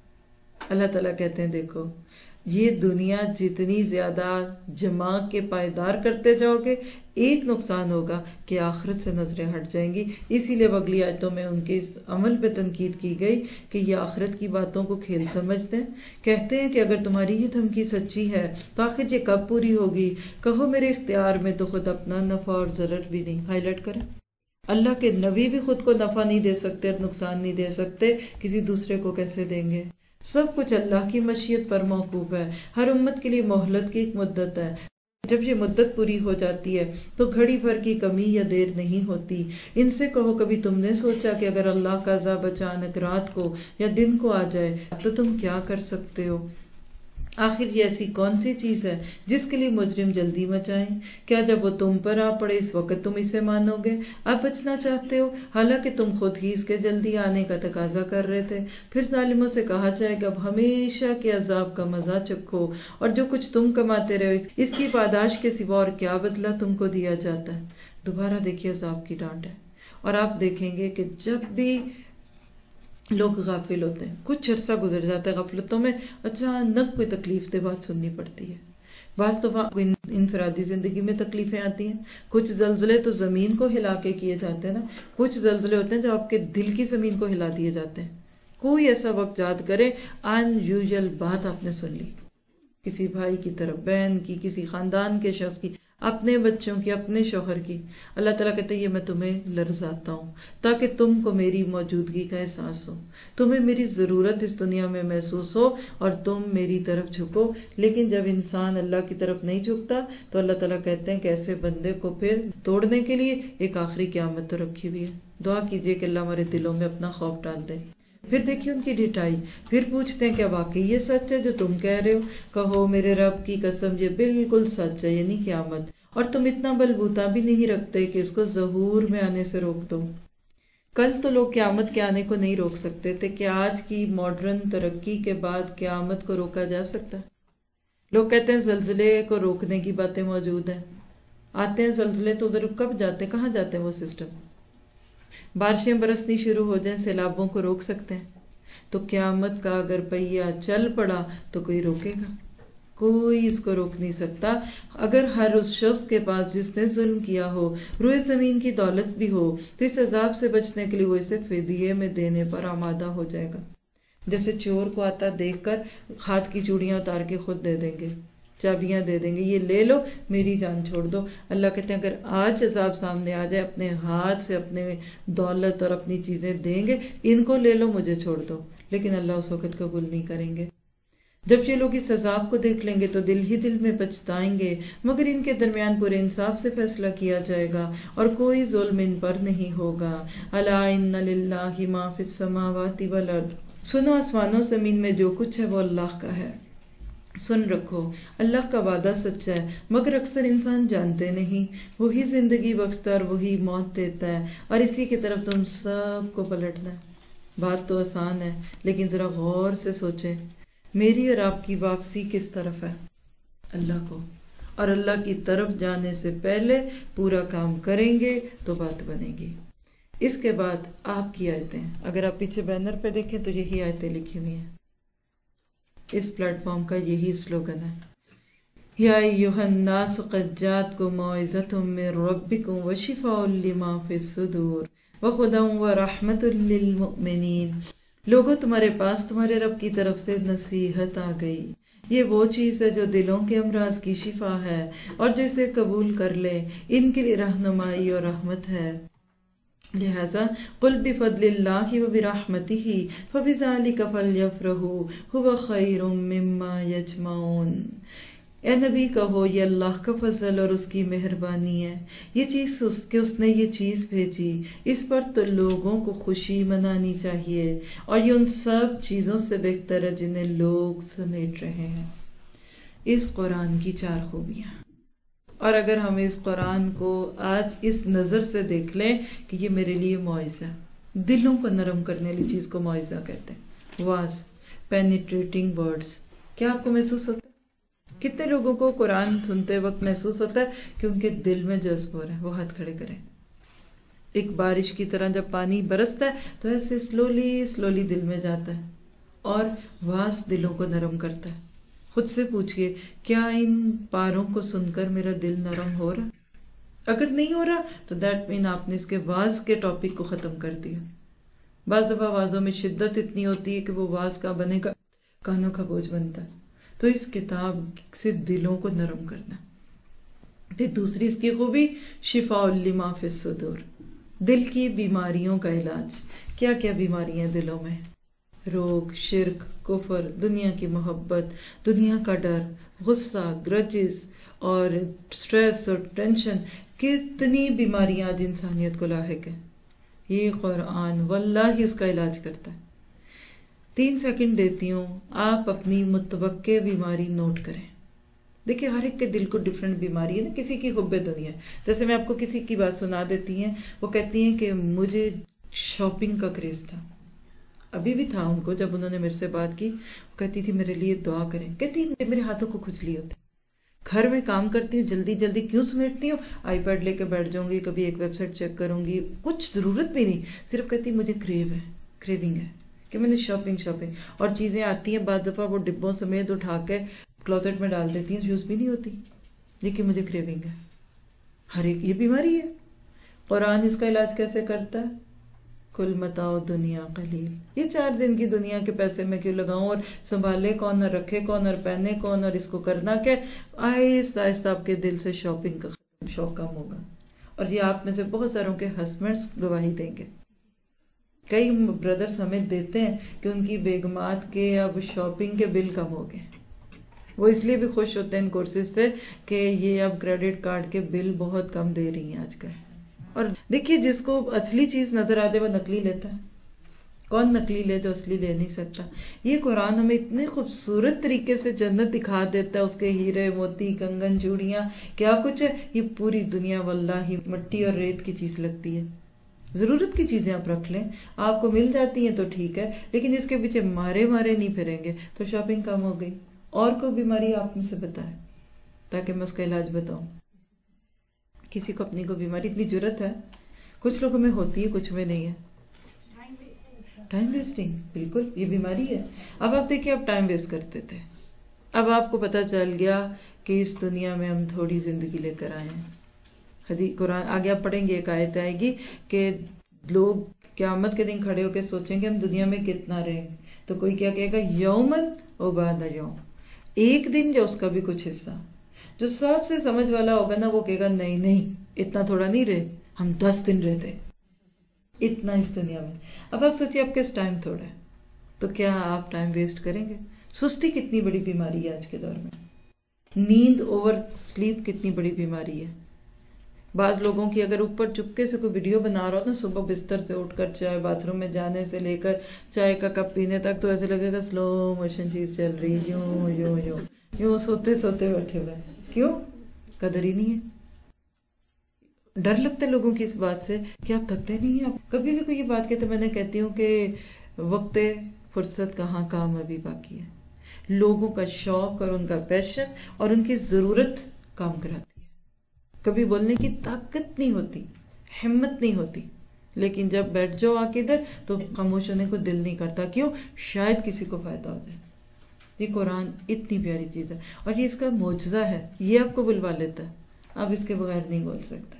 اللہ تعالیٰ کہتے ہیں دیکھو، یہ دنیا جتنی زیادہ جما کے پائیدار کرتے جاؤ گے، ایک نقصان ہوگا کہ آخرت سے نظریں ہٹ جائیں گی. اسی لیے اگلی آیتوں میں ان کے اس عمل پہ تنقید کی گئی کہ یہ آخرت کی باتوں کو کھیل سمجھتے ہیں. کہتے ہیں کہ اگر تمہاری یہ دھمکی سچی ہے تو آخر یہ کب پوری ہوگی؟ کہو میرے اختیار میں تو خود اپنا نفع اور ضرر بھی نہیں. ہائی لائٹ کریں، اللہ کے نبی بھی خود کو نفع نہیں دے سکتے اور نقصان نہیں دے سکتے، کسی دوسرے کو کیسے دیں گے؟ سب کچھ اللہ کی مشیت پر موقوف ہے. ہر امت کے لیے مہلت کی ایک مدت ہے. جب یہ مدت پوری ہو جاتی ہے تو گھڑی بھر کی کمی یا دیر نہیں ہوتی. ان سے کہو کبھی تم نے سوچا کہ اگر اللہ کا عذاب اچانک رات کو یا دن کو آ جائے تو تم کیا کر سکتے ہو؟ آخر یہ ایسی کون سی چیز ہے جس کے لیے مجرم جلدی مچائیں؟ کیا جب وہ تم پر آ پڑے اس وقت تم اسے مانو گے؟ اب بچنا چاہتے ہو حالانکہ تم خود ہی اس کے جلدی آنے کا تقاضا کر رہے تھے. پھر ظالموں سے کہا جائے گا اب ہمیشہ کے عذاب کا مزہ چکھو، اور جو کچھ تم کماتے رہے اس کی پاداش کے سوا اور کیا بدلہ تم کو دیا جاتا ہے. دوبارہ دیکھیے عذاب کی ڈانٹ ہے. اور آپ دیکھیں گے کہ جب بھی لوگ غافل ہوتے ہیں، کچھ عرصہ گزر جاتا ہے غفلتوں میں، اچانک کوئی تکلیف دہ بات سننی پڑتی ہے. بعض دفعہ انفرادی زندگی میں تکلیفیں آتی ہیں. کچھ زلزلے تو زمین کو ہلا کے کیے جاتے ہیں نا، کچھ زلزلے ہوتے ہیں جو آپ کے دل کی زمین کو ہلا دیے جاتے ہیں. کوئی ایسا وقت یاد کرے ان یوزول بات آپ نے سن لی، کسی بھائی کی طرف، بہن کی، کسی خاندان کے شخص کی، اپنے بچوں کی، اپنے شوہر کی. اللہ تعالیٰ کہتے ہیں یہ میں تمہیں لرزاتا ہوں تاکہ تم کو میری موجودگی کا احساس ہو، تمہیں میری ضرورت اس دنیا میں محسوس ہو اور تم میری طرف جھکو. لیکن جب انسان اللہ کی طرف نہیں جھکتا تو اللہ تعالیٰ کہتے ہیں کہ ایسے بندے کو پھر توڑنے کے لیے ایک آخری قیامت تو رکھی ہوئی ہے. دعا کیجئے کہ اللہ ہمارے دلوں میں اپنا خوف ڈال دے. پھر دیکھیے ان کی ڈٹائی، پھر پوچھتے ہیں کیا واقعی یہ سچ ہے جو تم کہہ رہے ہو؟ کہو میرے رب کی قسم یہ بالکل سچ ہے، یعنی قیامت، اور تم اتنا بلبوتا بھی نہیں رکھتے کہ اس کو ظہور میں آنے سے روک دو۔ کل تو لوگ قیامت کے آنے کو نہیں روک سکتے تھے، کہ آج کی ماڈرن ترقی کے بعد قیامت کو روکا جا سکتا ہے؟ لوگ کہتے ہیں زلزلے کو روکنے کی باتیں موجود ہیں، آتے ہیں زلزلے تو ادھر کب جاتے ہیں، کہاں جاتے ہیں وہ سسٹم؟ بارشیں برسنی شروع ہو جائیں، سیلابوں کو روک سکتے ہیں؟ تو قیامت کا اگر پہیا چل پڑا تو کوئی روکے گا؟ کوئی اس کو روک نہیں سکتا۔ اگر ہر اس شخص کے پاس جس نے ظلم کیا ہو روئے زمین کی دولت بھی ہو تو اس عذاب سے بچنے کے لیے وہ اسے فدیے میں دینے پر آمادہ ہو جائے گا۔ جیسے چور کو آتا دیکھ کر ہاتھ کی چوڑیاں اتار کے خود دے دیں گے، چابیاں دے دیں گے، یہ لے لو میری جان چھوڑ دو۔ اللہ کہتے ہیں اگر آج عذاب سامنے آ جائے، اپنے ہاتھ سے اپنے دولت اور اپنی چیزیں دیں گے، ان کو لے لو مجھے چھوڑ دو، لیکن اللہ اس وقت قبول نہیں کریں گے۔ جب یہ لوگ اس عذاب کو دیکھ لیں گے تو دل ہی دل میں پچھتائیں گے، مگر ان کے درمیان پورے انصاف سے فیصلہ کیا جائے گا اور کوئی ظلم ان پر نہیں ہوگا۔ الا ان للہ ما فی السماوات والارض، سنو آسمانوں زمین میں جو کچھ ہے وہ اللہ کا ہے۔ سن رکھو اللہ کا وعدہ سچا ہے، مگر اکثر انسان جانتے نہیں۔ وہی زندگی بخشتا ہے اور وہی موت دیتا ہے، اور اسی کی طرف تم سب کو پلٹنا ہے۔ بات تو آسان ہے، لیکن ذرا غور سے سوچیں، میری اور آپ کی واپسی کس طرف ہے؟ اللہ کو، اور اللہ کی طرف جانے سے پہلے پورا کام کریں گے تو بات بنے گی۔ اس کے بعد آپ کی آیتیں، اگر آپ پیچھے بینر پہ دیکھیں تو یہی آیتیں لکھی ہوئی ہیں، اس پلیٹ فارم کا یہی سلوگن ہے، یا ایھا الناس قد جاءتکم موعظۃ من ربکم وشفاء لما فی الصدور وہدی ورحمۃ للمؤمنین۔ لوگوں تمہارے پاس تمہارے رب کی طرف سے نصیحت آ گئی، یہ وہ چیز ہے جو دلوں کے امراض کی شفا ہے، اور جو اسے قبول کر لے ان کے لیے رہنمائی اور رحمت ہے۔ لہذا قل بفضل اللہ وبرحمتہ فبذلک فلیفرحوا ھو خیر مما یجمعون۔ اے نبی کہو یہ اللہ کا فضل اور اس کی مہربانی ہے، یہ چیز اس کہ اس نے یہ چیز بھیجی، اس پر تو لوگوں کو خوشی منانی چاہیے، اور یہ ان سب چیزوں سے بہتر ہے جنہیں لوگ سمیٹ رہے ہیں۔ اس قرآن کی چار خوبیاں، اور اگر ہم اس قرآن کو آج اس نظر سے دیکھ لیں کہ یہ میرے لیے موعظہ، دلوں کو نرم کرنے والی چیز کو موعظہ کہتے ہیں۔ واس پینیٹریٹنگ ورڈز، کیا آپ کو محسوس ہوتا ہے؟ کتنے لوگوں کو قرآن سنتے وقت محسوس ہوتا ہے کہ ان کے دل میں جذب ہو رہا ہے؟ وہ ہاتھ کھڑے کریں۔ ایک بارش کی طرح جب پانی برستا ہے تو ایسے سلولی سلولی دل میں جاتا ہے، اور واس دلوں کو نرم کرتا ہے۔ خود سے پوچھئے کیا ان پاروں کو سن کر میرا دل نرم ہو رہا؟ اگر نہیں ہو رہا تو دیٹ مین آپ نے اس کے واز کے ٹاپک کو ختم کر دیا۔ بعض دفعہ وازوں میں شدت اتنی ہوتی ہے کہ وہ واز کا بنے کا کانوں کا بوجھ بنتا ہے، تو اس کتاب سے دلوں کو نرم کرنا۔ پھر دوسری اس کی خوبی شفاء لما فی الصدور، دل کی بیماریوں کا علاج۔ کیا کیا بیماریاں دلوں میں؟ روگ، شرک، کفر، دنیا کی محبت، دنیا کا ڈر، غصہ، گرجز اور سٹریس اور ٹینشن، کتنی بیماریاں آج انسانیت کو لاحق ہیں۔ یہ قرآن واللہ اس کا علاج کرتا ہے۔ تین سیکنڈ دیتی ہوں، آپ اپنی متوقع بیماری نوٹ کریں۔ دیکھیں ہر ایک کے دل کو ڈیفرنٹ بیماری ہے نا، کسی کی حب دنیا ہے۔ جیسے میں آپ کو کسی کی بات سنا دیتی ہیں، وہ کہتی ہیں کہ مجھے شاپنگ کا کریز تھا، ابھی بھی تھا ان کو، جب انہوں نے میرے سے بات کی وہ کہتی تھی میرے لیے دعا کریں، کہتی میرے ہاتھوں کو کھجلی ہوتی، گھر میں کام کرتی ہوں جلدی جلدی کیوں سمیٹتی ہوں، آئی پیڈ لے کے بیٹھ جاؤں گی، کبھی ایک ویب سائٹ چیک کروں گی، کچھ ضرورت بھی نہیں، صرف کہتی مجھے کریو ہے، کریونگ ہے کہ میں نے شاپنگ شاپنگ اور چیزیں آتی ہیں بعض دفعہ وہ ڈبوں سمیت اٹھا کے کلوزٹ میں ڈال دیتی ہیں، یوز بھی نہیں ہوتی، لیکن مجھے کریونگ ہے۔ ہر ایک یہ بیماری ہے۔ قرآن اس کا علاج کیسے کرتا ہے؟ کل متاع دنیا قلیل، یہ چار دن کی دنیا کے پیسے میں کیوں لگاؤں، اور سنبھالے کون اور رکھے کون اور پہنے کون، اور اس کو کرنا کیا؟ آہستہ آہستہ آپ کے دل سے شاپنگ کا شوق کم ہوگا، اور یہ آپ میں سے بہت ساروں کے ہسبینڈز گواہی دیں گے۔ کئی بردرز ہمیں دیتے ہیں کہ ان کی بیگمات کے اب شاپنگ کے بل کم ہو گئے، وہ اس لیے بھی خوش ہوتے ہیں ان کورسز سے کہ یہ اب کریڈٹ کارڈ کے بل بہت کم دے رہی ہیں آج کل۔ اور دیکھیے جس کو اصلی چیز نظر آ جائے وہ نقلی لیتا ہے۔ کون نقلی لے جو اصلی لے نہیں سکتا. یہ قرآن ہمیں اتنے خوبصورت طریقے سے جنت دکھا دیتا ہے، اس کے ہیرے موتی کنگن چوڑیاں کیا کچھ ہے. یہ پوری دنیا واللہ مٹی اور ریت کی چیز لگتی ہے. ضرورت کی چیزیں آپ رکھ لیں، آپ کو مل جاتی ہیں تو ٹھیک ہے، لیکن اس کے پیچھے مارے مارے نہیں پھریں گے تو شاپنگ کم ہو گئی. اور کوئی بیماری آپ میں سے بتائیں تاکہ میں اس کا علاج بتاؤں. کسی کو اپنی کو بیماری اتنی جرت ہے، کچھ لوگوں میں ہوتی ہے کچھ میں نہیں ہے. ٹائم ویسٹنگ، بالکل یہ بیماری ہے. اب آپ دیکھیں آپ ٹائم ویسٹ کرتے تھے، اب آپ کو پتا چل گیا کہ اس دنیا میں ہم تھوڑی زندگی لے کر آئے ہیں. حدیث قرآن آگے آپ پڑھیں گے، ایک آیت آئے گی کہ لوگ قیامت کے دن کھڑے ہو کے سوچیں گے ہم دنیا میں کتنا رہے. تو کوئی کیا کہے گا، یومن او بعد یوم، ایک دن جو اس کا بھی کچھ حصہ. جو سب سے سمجھ والا ہوگا نا وہ کہے گا نہیں نہیں اتنا تھوڑا نہیں رہے، ہم دس دن رہتے اتنا اس دنیا میں. اب آپ سوچیے آپ کے ٹائم تھوڑا ہے تو کیا آپ ٹائم ویسٹ کریں گے؟ سستی کتنی بڑی بیماری ہے آج کے دور میں. نیند اوور سلیپ کتنی بڑی بیماری ہے. بعض لوگوں کی اگر اوپر چپکے سے کوئی ویڈیو بنا رہا ہو نا صبح بستر سے اٹھ کر چائے باتھ روم میں جانے سے لے کر چائے کا کپ پینے تک، تو ایسے لگے گا سلو موشن چیز چل رہی یوں یوں یوں یوں سوتے سوتے بیٹھے ہوئے. کیوں؟ قدر ہی نہیں ہے. ڈر لگتا ہے لوگوں کی اس بات سے کہ آپ تھکتے نہیں ہیں. آپ کبھی بھی کوئی یہ بات کہتے، میں نے کہتی ہوں کہ وقت فرصت کہاں، کام ابھی باقی ہے. لوگوں کا شوق اور ان کا پیشن اور ان کی ضرورت کام کراتی ہے. کبھی بولنے کی طاقت نہیں ہوتی، ہمت نہیں ہوتی، لیکن جب بیٹھ جاؤ آ کے ادھر تو خاموش ہونے کو دل نہیں کرتا. کیوں؟ شاید کسی کو فائدہ ہو جائے. یہ قرآن اتنی پیاری چیز ہے اور یہ اس کا معجزہ ہے. یہ آپ کو بلوا لیتا ہے، آپ اس کے بغیر نہیں بول سکتے.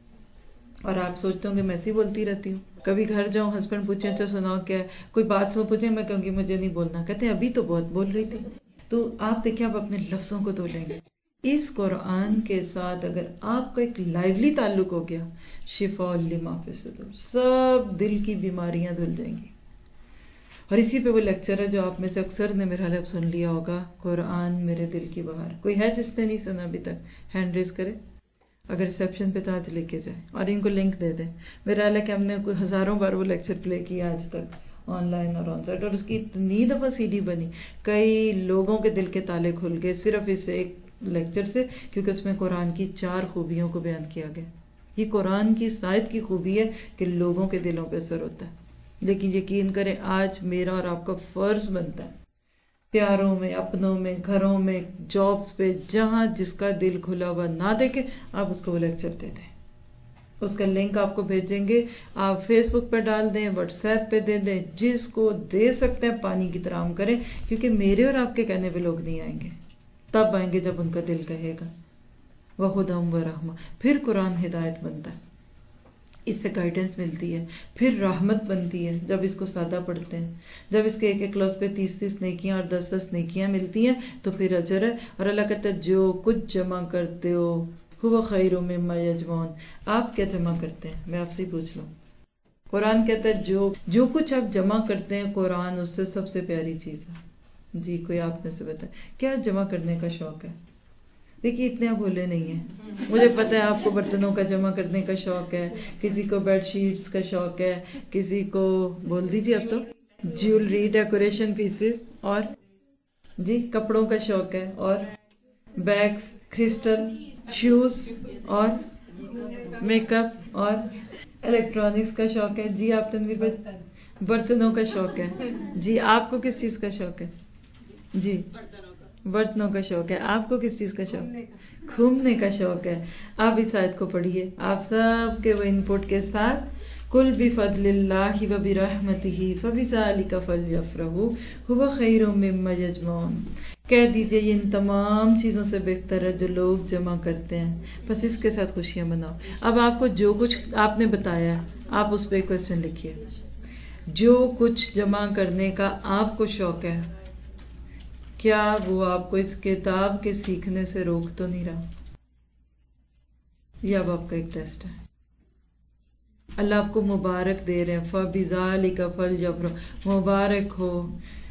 اور آپ سوچتے ہوں کہ میں ایسے ہی بولتی رہتی ہوں. کبھی گھر جاؤں ہسبینڈ پوچھیں تو سناؤ کیا ہے، کوئی بات سو پوچھیں میں کہوں گی مجھے نہیں بولنا، کہتے ہیں ابھی تو بہت بول رہی تھی. تو آپ دیکھیں آپ اپنے لفظوں کو تو لیں گے. اس قرآن کے ساتھ اگر آپ کا ایک لائیولی تعلق ہو گیا، شفاء لما فی الصدور، سب دل کی بیماریاں دھل جائیں گی. اور اسی پہ وہ لیکچر ہے جو آپ میں سے اکثر نے میرا حال سن لیا ہوگا، قرآن میرے دل کی بہار. کوئی ہے جس نے نہیں سنا ابھی تک؟ ہینڈ ریز کرے. اگر ریسیپشن پہ تو آج لے کے جائے اور ان کو لنک دے دیں. میرا حال ہے کہ ہم نے کوئی ہزاروں بار وہ لیکچر پلے کیا آج تک، آن لائن اور آن سائٹ، اور اس کی اتنی دفعہ سی ڈی بنی، کئی لوگوں کے دل کے تالے کھل گئے صرف اس ایک لیکچر سے، کیونکہ اس میں قرآن کی چار خوبیوں کو بیان کیا گیا. یہ قرآن کی سائد کی خوبی ہے کہ لوگوں کے دلوں پہ اثر ہوتا ہے. لیکن یقین کریں آج میرا اور آپ کا فرض بنتا ہے پیاروں میں، اپنوں میں، گھروں میں، جابس پہ، جہاں جس کا دل کھلا ہوا نہ دیکھے آپ اس کو وہ لیکچر دے دیں. اس کا لنک آپ کو بھیجیں گے، آپ فیس بک پہ ڈال دیں، واٹس ایپ پہ دے دیں، جس کو دے سکتے ہیں پانی کی طرح ہم کریں. کیونکہ میرے اور آپ کے کہنے پہ لوگ نہیں آئیں گے، تب آئیں گے جب ان کا دل کہے گا. وَہُدًى وَرَحْمَةٌ، پھر قرآن ہدایت بنتا ہے، اس سے گائیڈنس ملتی ہے. پھر رحمت بنتی ہے جب اس کو سادہ پڑھتے ہیں. جب اس کے ایک ایک لفظ پہ تیس تیس نیکیاں اور دس دس نیکیاں ملتی ہیں تو پھر اجر ہے. اور اللہ کہتا ہے جو کچھ جمع کرتے ہو هو خیر مما یجمعون. آپ کیا جمع کرتے ہیں؟ میں آپ سے ہی پوچھ لوں. قرآن کہتا ہے جو جو کچھ آپ جمع کرتے ہیں قرآن اس سے سب سے پیاری چیز ہے. جی کوئی آپ میں سے بتائے کیا جمع کرنے کا شوق ہے؟ دیکھیے اتنے آپ بھولے نہیں ہیں، مجھے پتہ ہے آپ کو برتنوں کا جمع کرنے کا شوق ہے، کسی کو بیڈ شیٹس کا شوق ہے، کسی کو بول دیجیے اب تو جیولری، ڈیکوریشن پیسز، اور جی کپڑوں کا شوق ہے، اور بیگس، کرسٹل، شوز، اور میک اپ اور الیکٹرانکس کا شوق ہے. جی آپ تنویر بھائی؟ برتنوں کا شوق ہے. جی آپ کو کس چیز کا شوق ہے؟ جی برتنوں کا شوق ہے. آپ کو کس چیز کا شوق؟ گھومنے کا شوق ہے. آپ اس آیت کو پڑھیے، آپ سب کے وہ ان پٹ کے ساتھ، قُلْ بِفَضْلِ اللَّهِ وَبِرَحْمَتِهِ فَبِذَلِكَ فَلْيَفْرَحُوا هُوَ خَيْرٌ مِّمَّا يَجْمَعُونَ. کہہ دیجئے یہ ان تمام چیزوں سے بہتر ہے جو لوگ جمع کرتے ہیں، بس اس کے ساتھ خوشیاں مناؤ. اب آپ کو جو کچھ آپ نے بتایا ہے آپ اس پہ ایک کوشچن لکھیے. جو کچھ جمع کرنے کا آپ کو شوق ہے، کیا وہ آپ کو اس کتاب کے سیکھنے سے روک تو نہیں رہا؟ یہ اب آپ کا ایک ٹیسٹ ہے. اللہ آپ کو مبارک دے رہے ہیں، فَبِذَلِكَ فَلْيَفْرَحُوا، مبارک ہو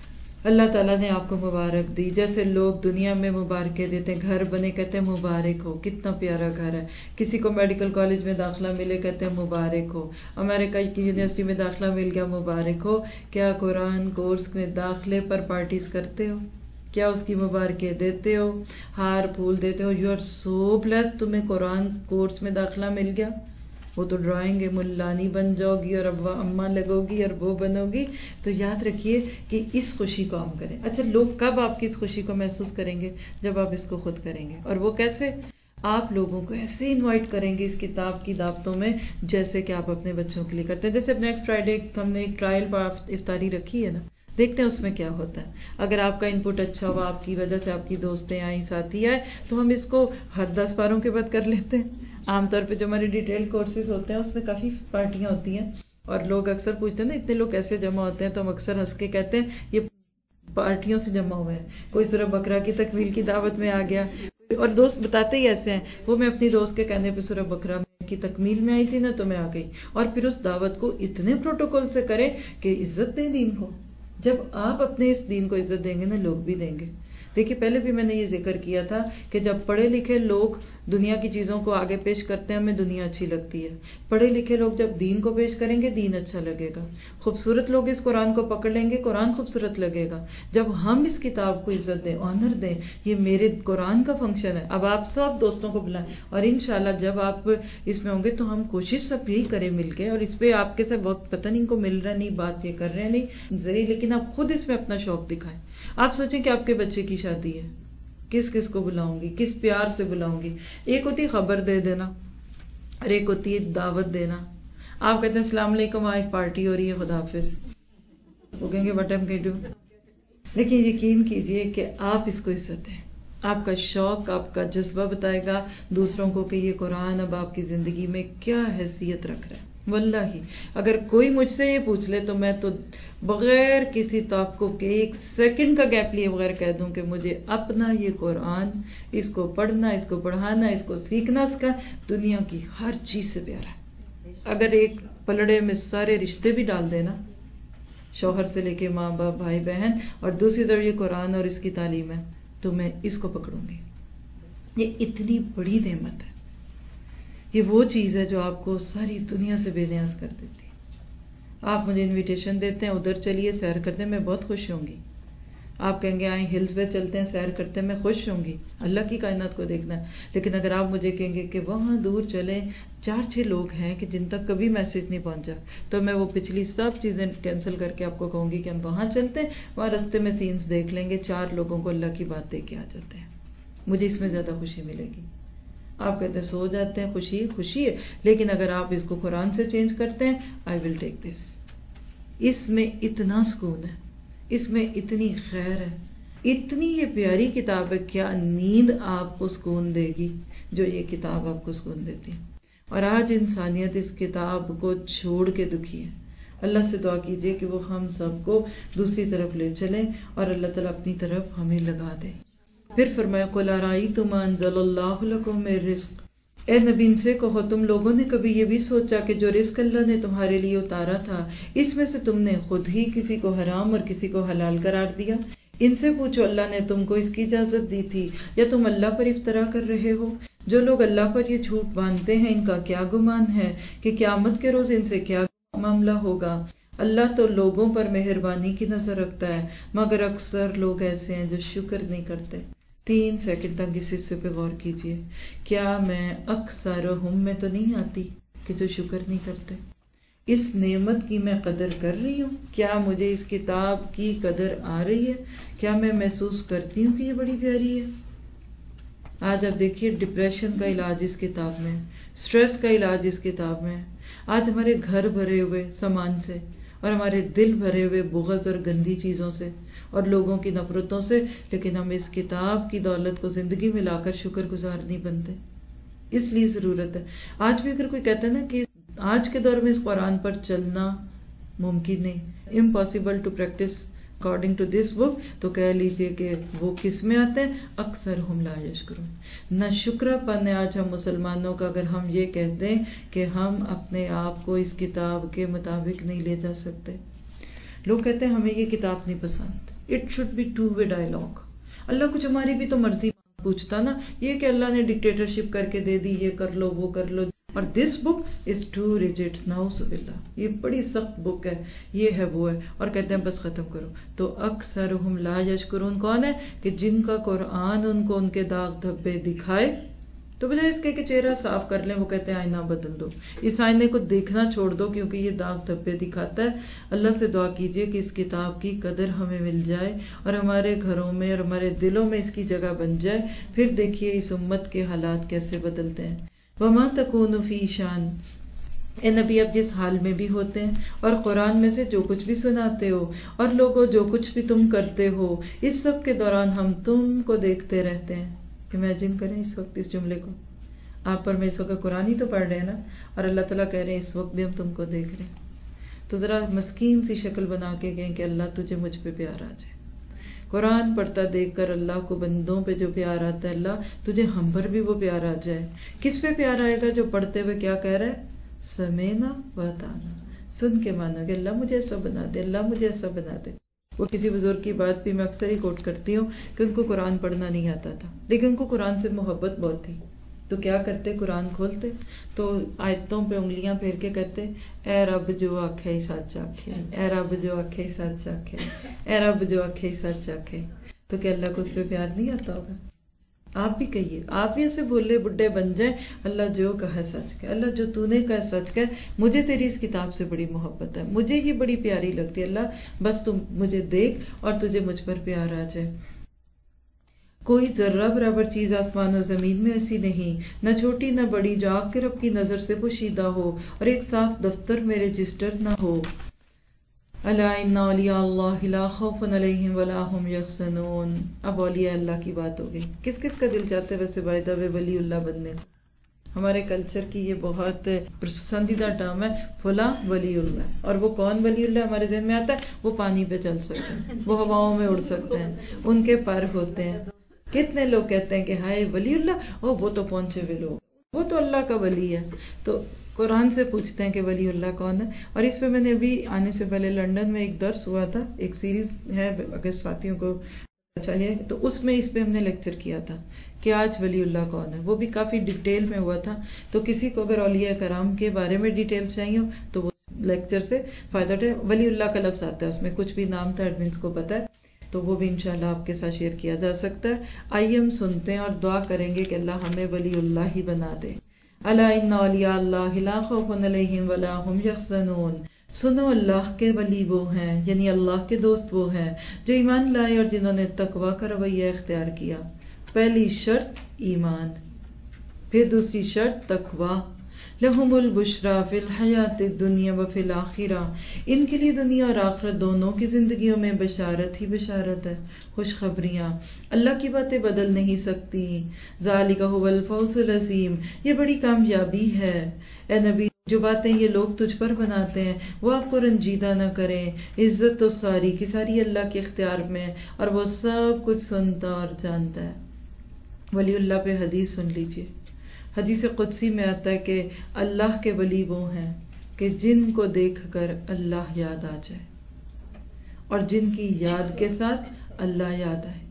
اللہ تعالیٰ نے آپ کو مبارک دی. جیسے لوگ دنیا میں مبارکیں دیتے ہیں, گھر بنے کہتے ہیں مبارک ہو, کتنا پیارا گھر ہے. کسی کو میڈیکل کالج میں داخلہ ملے کہتے ہیں مبارک ہو. امریکہ کی یونیورسٹی میں داخلہ مل گیا مبارک ہو. کیا قرآن کورس میں داخلے پر پارٹیز کرتے ہو؟ کیا اس کی مبارکیں دیتے ہو؟ ہار پھول دیتے ہو؟ یو آر سو بلیسڈ, تمہیں قرآن کورس میں داخلہ مل گیا. وہ تو ڈرائیں گے, ملانی بن جاؤ گی اور ابا اماں لگو گی اور وہ بنو گی. تو یاد رکھیے کہ اس خوشی کو ہم کریں. اچھا, لوگ کب آپ کی اس خوشی کو محسوس کریں گے؟ جب آپ اس کو خود کریں گے. اور وہ کیسے؟ آپ لوگوں کو ایسے انوائٹ کریں گے اس کتاب کی دعوتوں میں جیسے کہ آپ اپنے بچوں کے لیے کرتے ہیں. جیسے نیکسٹ فرائیڈے ہم نے ایک ٹرائل افطاری رکھی ہے نا, دیکھتے ہیں اس میں کیا ہوتا ہے. اگر آپ کا انپٹ اچھا ہوا, آپ کی وجہ سے آپ کی دوستیں آئیں, ساتھی آئے, تو ہم اس کو ہر دس پاروں کے بعد کر لیتے ہیں. عام طور پہ جو ہمارے ڈیٹیل کورسز ہوتے ہیں اس میں کافی پارٹیاں ہوتی ہیں, اور لوگ اکثر پوچھتے ہیں نا اتنے لوگ کیسے جمع ہوتے ہیں, تو ہم اکثر ہنس کے کہتے ہیں یہ پارٹیوں سے جمع ہوئے ہیں. کوئی سورہ بقرہ کی تکمیل کی دعوت میں آ گیا, اور دوست بتاتے ہی ایسے ہیں, وہ میں اپنی دوست کے کہنے پہ سورہ بقرہ کی تکمیل میں آئی تھی نا تو میں آ گئی. اور پھر اس دعوت کو اتنے پروٹوکول سے کریں کہ عزت دیں دین کو. جب آپ اپنے اس دین کو عزت دیں گے نا, لوگ بھی دیں گے. دیکھیے پہلے بھی میں نے یہ ذکر کیا تھا کہ جب پڑھے لکھے لوگ دنیا کی چیزوں کو آگے پیش کرتے ہیں ہمیں دنیا اچھی لگتی ہے. پڑھے لکھے لوگ جب دین کو پیش کریں گے دین اچھا لگے گا. خوبصورت لوگ اس قرآن کو پکڑ لیں گے, قرآن خوبصورت لگے گا. جب ہم اس کتاب کو عزت دیں, آنر دیں, یہ میرے قرآن کا فنکشن ہے. اب آپ سب دوستوں کو بلائیں, اور انشاءاللہ جب آپ اس میں ہوں گے تو ہم کوشش سب یہی کریں مل کے. اور اس پہ آپ کے ساتھ وقت پتہ نہیں کو مل رہا, نہیں بات یہ کر رہے ہیں نہیں ذریعے, لیکن آپ خود اس میں اپنا شوق دکھائیں. آپ سوچیں کہ آپ کے بچے کی شادی ہے, کس کس کو بلاؤں گی, کس پیار سے بلاؤں گی. ایک ہوتی خبر دے دینا, اور ایک ہوتی ہے دعوت دینا. آپ کہتے ہیں السلام علیکم, آج ایک پارٹی ہو رہی ہے, خدا حافظ. وہ کہیں گے وٹ ایم کین ڈو. لیکن یقین کیجئے کہ آپ اس کو عزت دیں. آپ کا شوق, آپ کا جذبہ بتائے گا دوسروں کو کہ یہ قرآن اب آپ کی زندگی میں کیا حیثیت رکھ رہا ہے. واللہ اگر کوئی مجھ سے یہ پوچھ لے تو میں تو بغیر کسی توقع کے ایک سیکنڈ کا گیپ لیے بغیر کہہ دوں کہ مجھے اپنا یہ قرآن, اس کو پڑھنا, اس کو پڑھانا, اس کو سیکھنا, اس کا دنیا کی ہر چیز سے پیارا ہے. اگر ایک پلڑے میں سارے رشتے بھی ڈال دینا, شوہر سے لے کے ماں باپ بھائی بہن, اور دوسری طرف یہ قرآن اور اس کی تعلیم ہے, تو میں اس کو پکڑوں گی. یہ اتنی بڑی نعمت ہے. یہ وہ چیز ہے جو آپ کو ساری دنیا سے بے نیاز کر دیتی ہے. آپ مجھے انویٹیشن دیتے ہیں ادھر چلیے سیر کرتے ہیں, میں بہت خوش ہوں گی. آپ کہیں گے آئیں ہلز پہ چلتے ہیں سیر کرتے ہیں, میں خوش ہوں گی. اللہ کی کائنات کو دیکھنا ہے. لیکن اگر آپ مجھے کہیں گے کہ وہاں دور چلیں, چار چھ لوگ ہیں کہ جن تک کبھی میسج نہیں پہنچا, تو میں وہ پچھلی سب چیزیں کینسل کر کے آپ کو کہوں گی کہ ہم وہاں چلتے ہیں, وہاں رستے میں سینز دیکھ لیں گے, چار لوگوں کو اللہ کی بات دے کے آ جاتے ہیں. مجھے اس میں زیادہ خوشی ملے گی. آپ کہتے ہیں سو جاتے ہیں, خوشی خوشی ہے, لیکن اگر آپ اس کو قرآن سے چینج کرتے ہیں, آئی ول ٹیک دس. اس میں اتنا سکون ہے, اس میں اتنی خیر ہے, اتنی یہ پیاری کتاب ہے. کیا نیند آپ کو سکون دے گی جو یہ کتاب آپ کو سکون دیتی ہے. اور آج انسانیت اس کتاب کو چھوڑ کے دکھی ہے. اللہ سے دعا کیجئے کہ وہ ہم سب کو دوسری طرف لے چلیں, اور اللہ تعالیٰ اپنی طرف ہمیں لگا دے. پھر فرمایا قُلْ أَرَأَيْتُمْ مَا أَنزَلَ اللَّهُ لَكُم مِّن رِّزْقٍ. اے نبی ان سے کہو تم لوگوں نے کبھی یہ بھی سوچا کہ جو رزق اللہ نے تمہارے لیے اتارا تھا, اس میں سے تم نے خود ہی کسی کو حرام اور کسی کو حلال قرار دیا. ان سے پوچھو اللہ نے تم کو اس کی اجازت دی تھی یا تم اللہ پر افطرا کر رہے ہو. جو لوگ اللہ پر یہ جھوٹ باندھتے ہیں ان کا کیا گمان ہے کہ قیامت کے روز ان سے کیا معاملہ ہوگا. اللہ تو لوگوں پر مہربانی کی نظر رکھتا ہے, مگر اکثر لوگ ایسے ہیں جو شکر نہیں کرتے. تین سیکنڈ تک اس حصے پہ غور کیجئے. کیا میں اکثرہم میں تو نہیں آتی کہ جو شکر نہیں کرتے؟ اس نعمت کی میں قدر کر رہی ہوں. کیا مجھے اس کتاب کی قدر آ رہی ہے؟ کیا میں محسوس کرتی ہوں کہ یہ بڑی پیاری ہے؟ آج آپ دیکھیے ڈپریشن کا علاج اس کتاب میں, سٹریس کا علاج اس کتاب میں. آج ہمارے گھر بھرے ہوئے سامان سے, اور ہمارے دل بھرے ہوئے بغض اور گندی چیزوں سے اور لوگوں کی نفرتوں سے, لیکن ہم اس کتاب کی دولت کو زندگی میں لا کر شکر گزار نہیں بنتے. اس لیے ضرورت ہے. آج بھی اگر کوئی کہتا ہے نا کہ آج کے دور میں اس قرآن پر چلنا ممکن نہیں, impossible to practice according to this book, تو کہہ لیجئے کہ وہ کس میں آتے ہیں؟ اکثر ہم لا یشکرون. نہ شکر پن ہے آج ہم مسلمانوں کا اگر ہم یہ کہتے ہیں کہ ہم اپنے آپ کو اس کتاب کے مطابق نہیں لے جا سکتے. لوگ کہتے ہیں ہمیں یہ کتاب نہیں پسند, it should be two way dialogue. اللہ کچھ ہماری بھی تو مرضی پوچھتا نا, یہ کہ اللہ نے ڈکٹیٹرشپ کر کے دے دی, یہ کر لو وہ کر لو. اور دس بک از ٹو ریجڈ, نعوذ باللہ, یہ بڑی سخت بک ہے, یہ ہے وہ ہے, اور کہتے ہیں بس ختم کرو. تو اکثرہم لا یشکرون کون ہے کہ جن کا قرآن ان کو ان کے داغ دھبے دکھائے تو بجائے اس کے کہ چہرہ صاف کر لیں وہ کہتے ہیں آئینہ بدل دو, اس آئینے کو دیکھنا چھوڑ دو کیونکہ یہ داغ دھبے دکھاتا ہے. اللہ سے دعا کیجئے کہ اس کتاب کی قدر ہمیں مل جائے اور ہمارے گھروں میں اور ہمارے دلوں میں اس کی جگہ بن جائے. پھر دیکھیے اس امت کے حالات کیسے بدلتے ہیں. وما تکون فی شان, اے نبی اب جس حال میں بھی ہوتے ہیں اور قرآن میں سے جو کچھ بھی سناتے ہو اور لوگوں جو کچھ بھی تم کرتے ہو, اس سب کے دوران ہم تم کو دیکھتے رہتے ہیں. امیجن کریں اس وقت اس جملے کو, آپ پر میں اس وقت قرآن ہی تو پڑھ رہے ہیں نا, اور اللہ تعالیٰ کہہ رہے ہیں اس وقت بھی ہم تم کو دیکھ رہے ہیں. تو ذرا مسکین سی شکل بنا کے گئے کہ اللہ تجھے مجھ پہ پیار آ جائے. قرآن پڑھتا دیکھ کر اللہ کو بندوں پہ جو پیار آتا ہے, اللہ تجھے ہم پر بھی وہ پیار آ جائے. کس پہ پیار آئے گا؟ جو پڑھتے ہوئے کیا کہہ رہا ہے, سمینا و اطعنا, سن کے مانو گے اللہ مجھے ایسا بنا دے, اللہ مجھے ایسا بنا دے. وہ کسی بزرگ کی بات بھی میں اکثر ہی کوٹ کرتی ہوں کہ ان کو قرآن پڑھنا نہیں آتا تھا, لیکن ان کو قرآن سے محبت بہت تھی. تو کیا کرتے, قرآن کھولتے تو آیتوں پہ انگلیاں پھیر کے کہتے اے رب جو آنکھیں سچ آنکھیں, اے رب جو آنکھیں سچ آنکھیں, اے رب جو آنکھیں سچ آنکھیں. تو کہ اللہ کو اس پہ پیار نہیں آتا ہوگا؟ آپ بھی کہیے, آپ بھی ایسے بولے بڈھے بن جائیں, اللہ جو کہا سچ کہے, اللہ جو تو نے کہا سچ کہے, مجھے تیری اس کتاب سے بڑی محبت ہے, مجھے یہ بڑی پیاری لگتی ہے, اللہ بس تم مجھے دیکھ اور تجھے مجھ پر پیار آ جائے. کوئی ذرہ برابر چیز آسمان و زمین میں ایسی نہیں, نہ چھوٹی نہ بڑی, جو آپ کے رب کی نظر سے پوشیدہ ہو اور ایک صاف دفتر میں رجسٹر نہ ہو. الا ان اولیاء اللہ لا خوف علیہم ولا هم یحزنون. اب اولیاء اللہ کی بات ہو گئی. کس کس کا دل چاہتا ہے ویسے بائی دا وے ولی اللہ بننے کو؟ ہمارے کلچر کی یہ بہت پسندیدہ ٹرم ہے, فلاں ولی اللہ. اور وہ کون ولی اللہ ہمارے ذہن میں آتا ہے؟ وہ پانی پہ چل سکتے ہیں, وہ ہواؤں میں اڑ سکتے ہیں, ان کے پر ہوتے ہیں. کتنے لوگ کہتے ہیں کہ ہائے ولی اللہ, او وہ تو پہنچے ہوئے لوگ, وہ تو اللہ کا ولی ہے. تو قرآن سے پوچھتے ہیں کہ ولی اللہ کون ہے. اور اس پہ میں نے ابھی آنے سے پہلے لنڈن میں ایک درس ہوا تھا, ایک سیریز ہے اگر ساتھیوں کو چاہیے تو, اس میں اس پہ ہم نے لیکچر کیا تھا کہ آج ولی اللہ کون ہے. وہ بھی کافی ڈیٹیل میں ہوا تھا, تو کسی کو اگر اولیاء کرام کے بارے میں ڈیٹیلز چاہیے ہو تو وہ لیکچر سے فائدہ اٹھائے. ولی اللہ کا لفظ آتا ہے اس میں, کچھ بھی نام تھا ایڈمنس کو پتا ہے, تو وہ بھی انشاءاللہ آپ کے ساتھ شیئر کیا جا سکتا ہے. آئیے ہم سنتے ہیں اور دعا کریں گے کہ اللہ ہمیں ولی اللہ ہی بنا دے. الا ان اولیاء اللہ لا خوف علیہم ولا هم یحزنون. سنو اللہ کے ولی وہ ہیں, یعنی اللہ کے دوست وہ ہیں جو ایمان لائے اور جنہوں نے تقوی کا رویہ اختیار کیا. پہلی شرط ایمان, پھر دوسری شرط تقوی. لہم البشریٰ فی الحیات الدنیا وفی الآخرہ. ان کے لیے دنیا اور آخرت دونوں کی زندگیوں میں بشارت ہی بشارت ہے, خوشخبریاں. اللہ کی باتیں بدل نہیں سکتی. ذالک هو الفوز العظیم. یہ بڑی کامیابی ہے. اے نبی جو باتیں یہ لوگ تجھ پر بناتے ہیں وہ آپ کو رنجیدہ نہ کریں. عزت تو ساری کی ساری اللہ کے اختیار میں, اور وہ سب کچھ سنتا اور جانتا ہے. ولی اللہ پہ حدیث سن لیجئے. حدیث قدسی میں آتا ہے کہ اللہ کے ولی وہ ہیں کہ جن کو دیکھ کر اللہ یاد آ جائے, اور جن کی یاد کے ساتھ اللہ یاد آئے.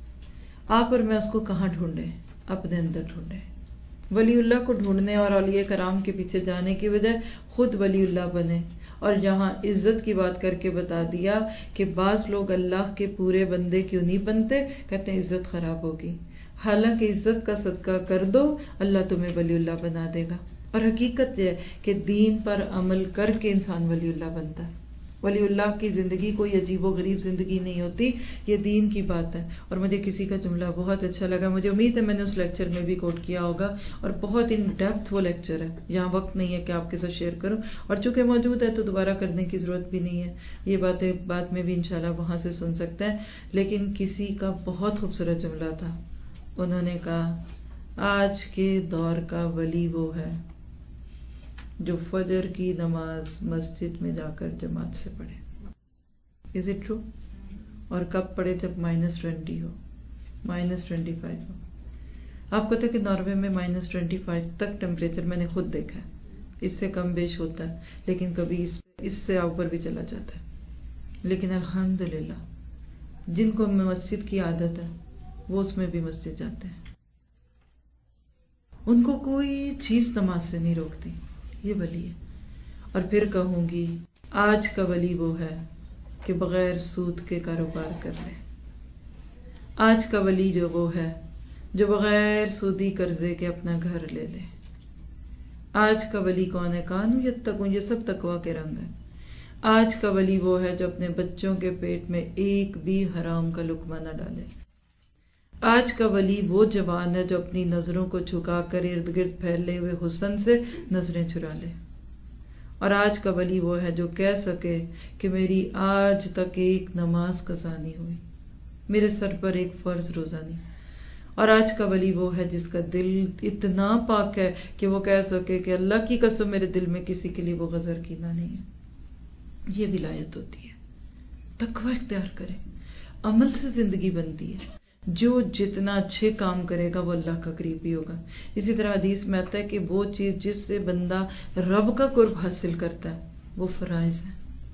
آپ اور میں اس کو کہاں ڈھونڈیں؟ اپنے اندر ڈھونڈیں. ولی اللہ کو ڈھونڈنے اور اولیاء کرام کے پیچھے جانے کی بجائے خود ولی اللہ بنے. اور یہاں عزت کی بات کر کے بتا دیا کہ بعض لوگ اللہ کے پورے بندے کیوں نہیں بنتے, کہتے ہیں عزت خراب ہوگی. حالانکہ عزت کا صدقہ کر دو, اللہ تمہیں ولی اللہ بنا دے گا. اور حقیقت یہ ہے کہ دین پر عمل کر کے انسان ولی اللہ بنتا ہے. ولی اللہ کی زندگی کوئی عجیب و غریب زندگی نہیں ہوتی, یہ دین کی بات ہے. اور مجھے کسی کا جملہ بہت اچھا لگا, مجھے امید ہے میں نے اس لیکچر میں بھی کوٹ کیا ہوگا, اور بہت ان ڈیپتھ وہ لیکچر ہے, یہاں وقت نہیں ہے کہ آپ کے ساتھ شیئر کروں, اور چونکہ موجود ہے تو دوبارہ کرنے کی ضرورت بھی نہیں ہے. یہ باتیں بعد میں بھی انشاءاللہ وہاں سے سن سکتے ہیں. لیکن کسی کا بہت خوبصورت جملہ تھا, انہوں نے کہا آج کے دور کا ولی وہ ہے جو فجر کی نماز مسجد میں جا کر جماعت سے پڑھے. Is it true? اور کب پڑھے؟ جب مائنس ٹوینٹی ہو, مائنس ٹوینٹی فائیو ہو. آپ کو پتا کہ ناروے میں مائنس ٹوینٹی فائیو تک ٹیمپریچر میں نے خود دیکھا ہے, اس سے کم بیش ہوتا ہے, لیکن کبھی اس اس سے اوپر بھی چلا جاتا ہے. لیکن الحمدللہ جن کو مسجد کی عادت ہے وہ اس میں بھی مسجد جاتے ہیں، ان کو کوئی چیز نماز سے نہیں روکتی، یہ ولی ہے۔ اور پھر کہوں گی آج کا ولی وہ ہے کہ بغیر سود کے کاروبار کر لے، آج کا ولی جو وہ ہے جو بغیر سودی قرضے کے اپنا گھر لے لے۔ آج کا ولی کون ہے؟ کانو یتقون، یہ سب تقویٰ کے رنگ ہیں۔ آج کا ولی وہ ہے جو اپنے بچوں کے پیٹ میں ایک بھی حرام کا لقمہ نہ ڈالے۔ آج کا ولی وہ جوان ہے جو اپنی نظروں کو جھکا کر ارد گرد پھیلے ہوئے حسن سے نظریں چرا لے۔ اور آج کا ولی وہ ہے جو کہہ سکے کہ میری آج تک ایک نماز قضا نہیں ہوئی، میرے سر پر ایک فرض روزہ نہیں۔ اور آج کا ولی وہ ہے جس کا دل اتنا پاک ہے کہ وہ کہہ سکے کہ اللہ کی قسم میرے دل میں کسی کے لیے وہ غضب کینہ نہیں ہے۔ یہ ولایت ہوتی ہے۔ تقوی اختیار کریں، عمل سے زندگی بنتی ہے۔ جو جتنا اچھے کام کرے گا وہ اللہ کا قریبی ہوگا۔ اسی طرح حدیث میں آتا ہے کہ وہ چیز جس سے بندہ رب کا قرب حاصل کرتا ہے وہ فرائض ہے۔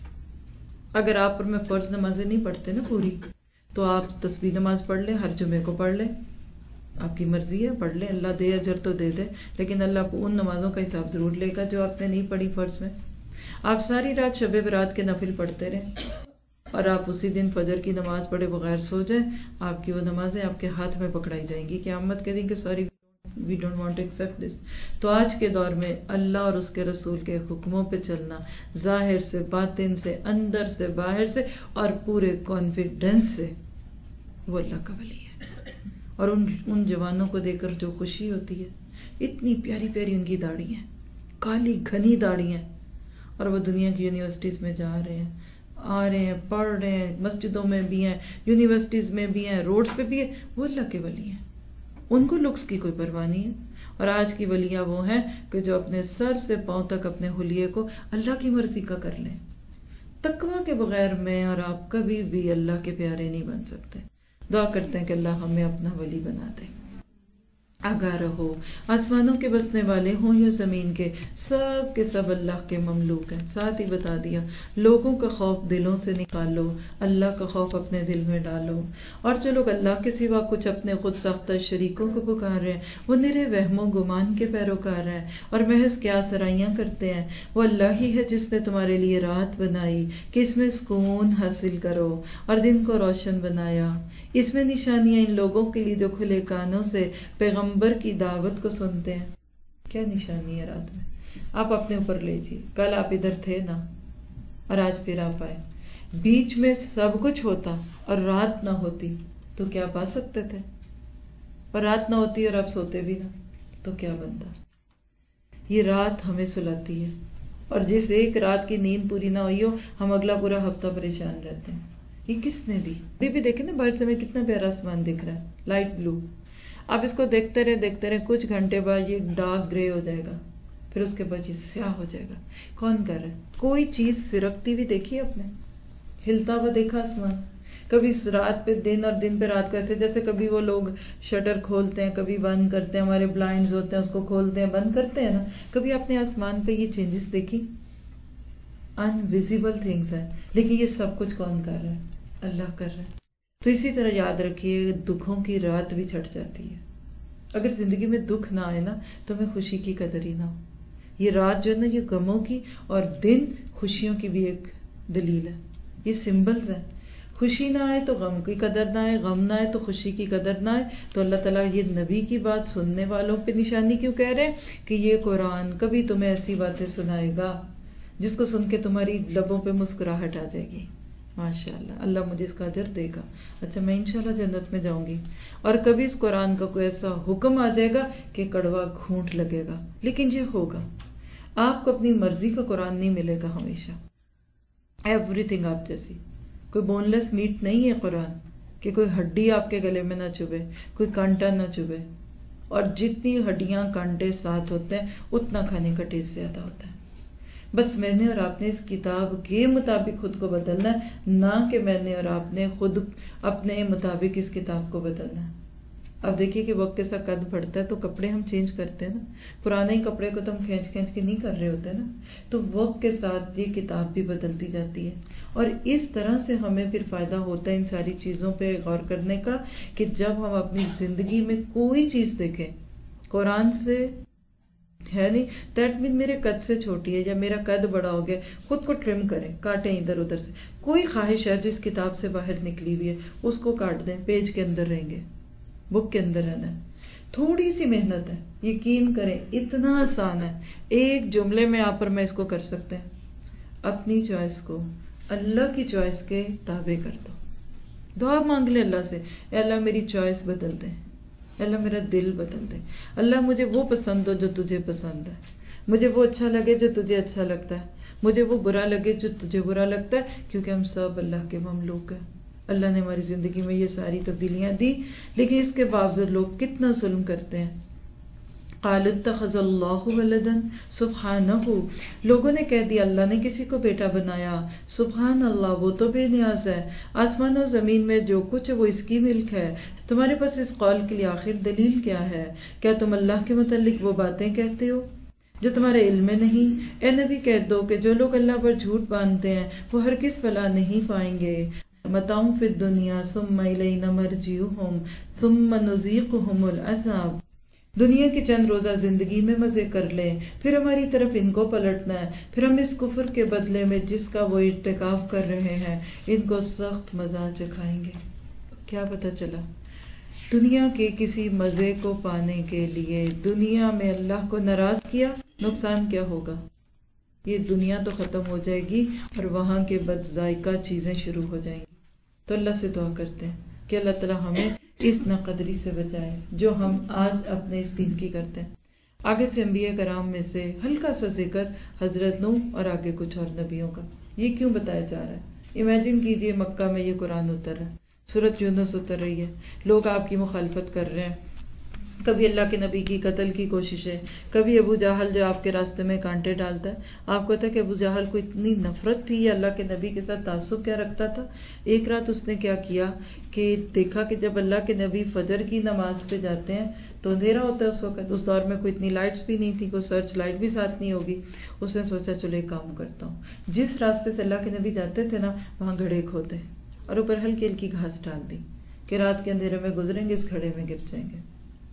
اگر آپ پر میں فرض نمازیں نہیں پڑھتے نا پوری، تو آپ تسبیح نماز پڑھ لیں، ہر جمعے کو پڑھ لیں، آپ کی مرضی ہے، پڑھ لیں، اللہ دے اجر تو دے دے، لیکن اللہ کو ان نمازوں کا حساب ضرور لے گا جو آپ نے نہیں پڑھی فرض میں۔ آپ ساری رات شب برات کے نفل پڑھتے رہیں اور آپ اسی دن فجر کی نماز پڑھے بغیر سو جائیں، آپ کی وہ نمازیں آپ کے ہاتھ میں پکڑائی جائیں گی، قیامت کے دن کہ sorry we don't want to accept this. تو آج کے دور میں اللہ اور اس کے رسول کے حکموں پہ چلنا، ظاہر سے باطن سے، اندر سے باہر سے، اور پورے کانفیڈنس سے، وہ اللہ کا ولی ہے۔ اور ان ان جوانوں کو دیکھ کر جو خوشی ہوتی ہے، اتنی پیاری پیاری ان کی داڑھی ہیں، کالی گھنی داڑھی ہیں، اور وہ دنیا کی یونیورسٹیز میں جا رہے ہیں، آ رہے ہیں، پڑھ رہے ہیں، مسجدوں میں بھی ہیں، یونیورسٹیز میں بھی ہیں، روڈز پہ بھی ہیں، وہ اللہ کے ولی ہیں۔ ان کو لکس کی کوئی پرواہ نہیں ہے۔ اور آج کی ولیاں وہ ہیں کہ جو اپنے سر سے پاؤں تک اپنے حلیے کو اللہ کی مرضی کا کر لیں۔ تقویٰ کے بغیر میں اور آپ کبھی بھی اللہ کے پیارے نہیں بن سکتے۔ دعا کرتے ہیں کہ اللہ ہمیں اپنا ولی بنا دے۔ آگاہ رہو، آسمانوں کے بسنے والے ہوں یا زمین کے، سب کے سب اللہ کے مملوک ہیں۔ ساتھ ہی بتا دیا لوگوں کا خوف دلوں سے نکالو، اللہ کا خوف اپنے دل میں ڈالو۔ اور جو لوگ اللہ کے سوا کچھ اپنے خود ساختہ شریکوں کو پکار رہے ہیں، وہ نرے وہم و گمان کے پیروکار ہیں اور محض کیا سرائیاں کرتے ہیں۔ وہ اللہ ہی ہے جس نے تمہارے لیے رات بنائی کہ اس میں سکون حاصل کرو اور دن کو روشن بنایا۔ اس میں نشانیاں ان لوگوں کے لیے جو کھلے کانوں سے پیغمبر کی دعوت کو سنتے ہیں۔ کیا نشانی ہے رات میں؟ آپ اپنے اوپر لیجیے، کل آپ ادھر تھے نا اور آج پھر آپ آئے، بیچ میں سب کچھ ہوتا اور رات نہ ہوتی تو کیا پا سکتے تھے؟ اور رات نہ ہوتی اور آپ سوتے بھی نہ تو کیا بنتا؟ یہ رات ہمیں سلاتی ہے، اور جس ایک رات کی نیند پوری نہ ہوئی ہو ہم اگلا پورا ہفتہ پریشان رہتے ہیں۔ یہ کس نے دی؟ ابھی بھی دیکھیں نا باہر سے ہمیں کتنا پیارا آسمان دکھ رہا ہے، لائٹ بلو۔ آپ اس کو دیکھتے رہے دیکھتے رہے کچھ گھنٹے بعد یہ ڈارک گرے ہو جائے گا، پھر اس کے بعد یہ سیاہ ہو جائے گا۔ کون کر رہا ہے؟ کوئی چیز سرکتی بھی دیکھی آپ نے؟ ہلتا ہوا دیکھا آسمان؟ کبھی رات پہ دن اور دن پہ رات کو، ایسے جیسے کبھی وہ لوگ شٹر کھولتے ہیں کبھی بند کرتے ہیں، ہمارے بلائنڈز ہوتے ہیں اس کو کھولتے ہیں بند کرتے ہیں نا، کبھی آپ نے آسمان پہ یہ چینجز دیکھی؟ انویزیبل تھنگز ہیں، لیکن یہ سب کچھ کون کر رہا ہے؟ اللہ کر رہا ہے۔ تو اسی طرح یاد رکھیے دکھوں کی رات بھی چھٹ جاتی ہے۔ اگر زندگی میں دکھ نہ آئے نا تو ہمیں خوشی کی قدر ہی نہ ہو۔ یہ رات جو ہے نا یہ غموں کی اور دن خوشیوں کی بھی ایک دلیل ہے، یہ سمبلز ہیں۔ خوشی نہ آئے تو غم کی قدر نہ آئے، غم نہ آئے تو خوشی کی قدر نہ آئے۔ تو اللہ تعالیٰ یہ نبی کی بات سننے والوں پہ نشانی کیوں کہہ رہے ہیں کہ یہ قرآن کبھی تمہیں ایسی باتیں سنائے گا جس کو سن کے تمہاری لبوں پہ مسکراہٹ آ جائے گی۔ ماشاءاللہ، اللہ مجھے اس کا اجر دے گا، اچھا میں انشاءاللہ جنت میں جاؤں گی۔ اور کبھی اس قرآن کا کوئی ایسا حکم آ جائے گا کہ کڑوا گھونٹ لگے گا، لیکن یہ ہوگا۔ آپ کو اپنی مرضی کا قرآن نہیں ملے گا ہمیشہ، ایوری تھنگ آپ جیسی۔ کوئی بون لیس میٹ نہیں ہے قرآن کہ کوئی ہڈی آپ کے گلے میں نہ چبھے، کوئی کانٹا نہ چبھے، اور جتنی ہڈیاں کانٹے ساتھ ہوتے ہیں اتنا کھانے کا ٹیسٹ زیادہ ہوتا ہے۔ بس میں نے اور آپ نے اس کتاب کے مطابق خود کو بدلنا ہے، نہ کہ میں نے اور آپ نے خود اپنے مطابق اس کتاب کو بدلنا ہے۔ اب دیکھیے کہ وقت کے ساتھ قد بڑھتا ہے تو کپڑے ہم چینج کرتے ہیں نا، پرانے ہی کپڑے کو تو ہم کھینچ کھینچ کے نہیں کر رہے ہوتے نا، تو وقت کے ساتھ یہ کتاب بھی بدلتی جاتی ہے. اور اس طرح سے ہمیں پھر فائدہ ہوتا ہے ان ساری چیزوں پہ غور کرنے کا کہ جب ہم اپنی زندگی میں کوئی چیز دیکھیں قرآن سے ہے نہیں، دیٹ مین میرے قد سے چھوٹی ہے یا میرا قد بڑا ہو گیا، خود کو ٹرم کریں، کاٹیں ادھر ادھر سے. کوئی خواہش ہے جو اس کتاب سے باہر نکلی ہوئی ہے اس کو کاٹ دیں، پیج کے اندر رہیں گے، بک کے اندر رہنا ہے. تھوڑی سی محنت ہے، یقین کریں اتنا آسان ہے، ایک جملے میں آپ پر میں اس کو کر سکتے ہیں. اپنی چوائس کو اللہ کی چوائس کے تابع کر دو. دعا مانگ لے اللہ سے، اے اللہ میری چوائس بدل دے، اے اللہ میرا دل بدل دے، اللہ مجھے وہ پسند ہو جو تجھے پسند ہے، مجھے وہ اچھا لگے جو تجھے اچھا لگتا ہے، مجھے وہ برا لگے جو تجھے برا لگتا ہے، کیونکہ ہم سب اللہ کے مملوک ہیں. اللہ نے ہماری زندگی میں یہ ساری تبدیلیاں دی، لیکن اس کے باوجود لوگ کتنا ظلم کرتے ہیں. قالوا اتخذ اللہ ولدا سبحانہ، لوگوں نے کہہ دیا اللہ نے کسی کو بیٹا بنایا. سبحان اللہ، وہ تو بے نیاز ہے، آسمان و زمین میں جو کچھ ہے وہ اس کی ملک ہے. تمہارے پاس اس قول کے لیے آخر دلیل کیا ہے؟ کیا تم اللہ کے متعلق وہ باتیں کہتے ہو جو تمہارے علم میں نہیں؟ اے نبی کہہ دو کہ جو لوگ اللہ پر جھوٹ باندھتے ہیں وہ ہرگز فلاح نہیں پائیں گے. متاع فی الدنیا ثم الینا مرجعہم ثم نذیقہم العذاب، دنیا کی چند روزہ زندگی میں مزے کر لیں، پھر ہماری طرف ان کو پلٹنا ہے، پھر ہم اس کفر کے بدلے میں جس کا وہ ارتکاب کر رہے ہیں ان کو سخت مزہ چکھائیں گے. کیا پتہ چلا؟ دنیا کے کسی مزے کو پانے کے لیے دنیا میں اللہ کو ناراض کیا، نقصان کیا ہوگا؟ یہ دنیا تو ختم ہو جائے گی اور وہاں کے بد ذائقہ چیزیں شروع ہو جائیں گی. تو اللہ سے دعا کرتے ہیں کہ اللہ تعالیٰ ہمیں اس ناقدری سے بچائے جو ہم آج اپنے اس دین کی کرتے ہیں. آگے سے انبیاء کرام میں سے ہلکا سا ذکر حضرت نوح اور آگے کچھ اور نبیوں کا. یہ کیوں بتایا جا رہا ہے؟ امیجن کیجئے مکہ میں یہ قرآن اتر رہا ہے، سورۃ یونس اتر رہی ہے، لوگ آپ کی مخالفت کر رہے ہیں، کبھی اللہ کے نبی کی قتل کی کوشش ہے، کبھی ابو جہل جو آپ کے راستے میں کانٹے ڈالتا ہے. آپ کو پتا ہے کہ ابو جہل کو اتنی نفرت تھی یا اللہ کے نبی کے ساتھ تعصب کیا رکھتا تھا؟ ایک رات اس نے کیا کیا کہ دیکھا کہ جب اللہ کے نبی فجر کی نماز پہ جاتے ہیں تو اندھیرا ہوتا ہے اس وقت، اس دور میں کوئی اتنی لائٹس بھی نہیں تھی، کوئی سرچ لائٹ بھی ساتھ نہیں ہوگی. اس نے سوچا چلو ایک کام کرتا ہوں، جس راستے سے اللہ کے نبی جاتے تھے نا وہاں گھڑے کھودے اور اوپر ہلکی ہلکی گھاس ڈال دی کہ رات کے اندھیرے میں گزریں گے اس گھڑے میں گر جائیں گے.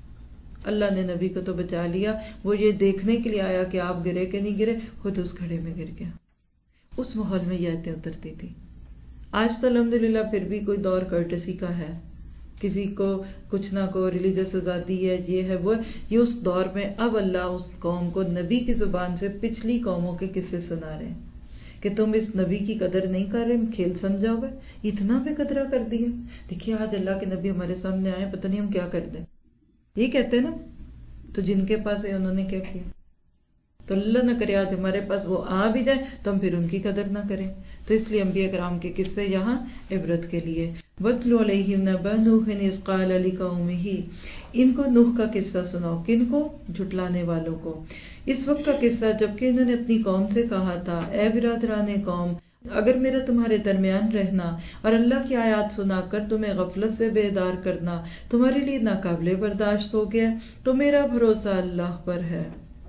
اللہ نے نبی کو تو بچا لیا، وہ یہ دیکھنے کے لیے آیا کہ آپ گرے کہ نہیں گرے، خود اس گھڑے میں گر گیا. اس ماحول میں یہ آیتیں اترتی تھی. آج تو الحمدللہ پھر بھی کوئی دور کرٹسی کا ہے، کسی کو کچھ نہ کو ریلیجس آزادی ہے، یہ ہے وہ ہے. یہ اس دور میں اب اللہ اس قوم کو نبی کی زبان سے پچھلی قوموں کے قصے سنا رہے ہیں کہ تم اس نبی کی قدر نہیں کر رہے، کھیل سمجھا ہوا ہے، اتنا بے قدرہ کر دیا. دیکھیے آج اللہ کے نبی ہمارے سامنے آئے، پتہ نہیں ہم کیا کر دیں. یہ کہتے ہیں نا، تو جن کے پاس ہے انہوں نے کیا کیا، تو اللہ نہ کرے آج ہمارے پاس وہ آ بھی جائیں تو ہم پھر ان کی قدر نہ کریں. تو اس لیے انبیاء کرام کے قصے یہاں عبرت کے لیے. وَاتْلُ عَلَيْهِمْ نَبَأَ نُوحٍ إِذْ قَالَ لِقَوْمِهِ، ان کو نوح کا قصہ سناؤ. کن کو؟ جھٹلانے والوں کو. اس وقت کا قصہ جبکہ انہوں نے اپنی قوم سے کہا تھا، اے برادران قوم، اگر میرا تمہارے درمیان رہنا اور اللہ کی آیات سنا کر تمہیں غفلت سے بیدار کرنا تمہارے لیے ناقابل برداشت ہو گیا تو میرا بھروسہ اللہ پر ہے.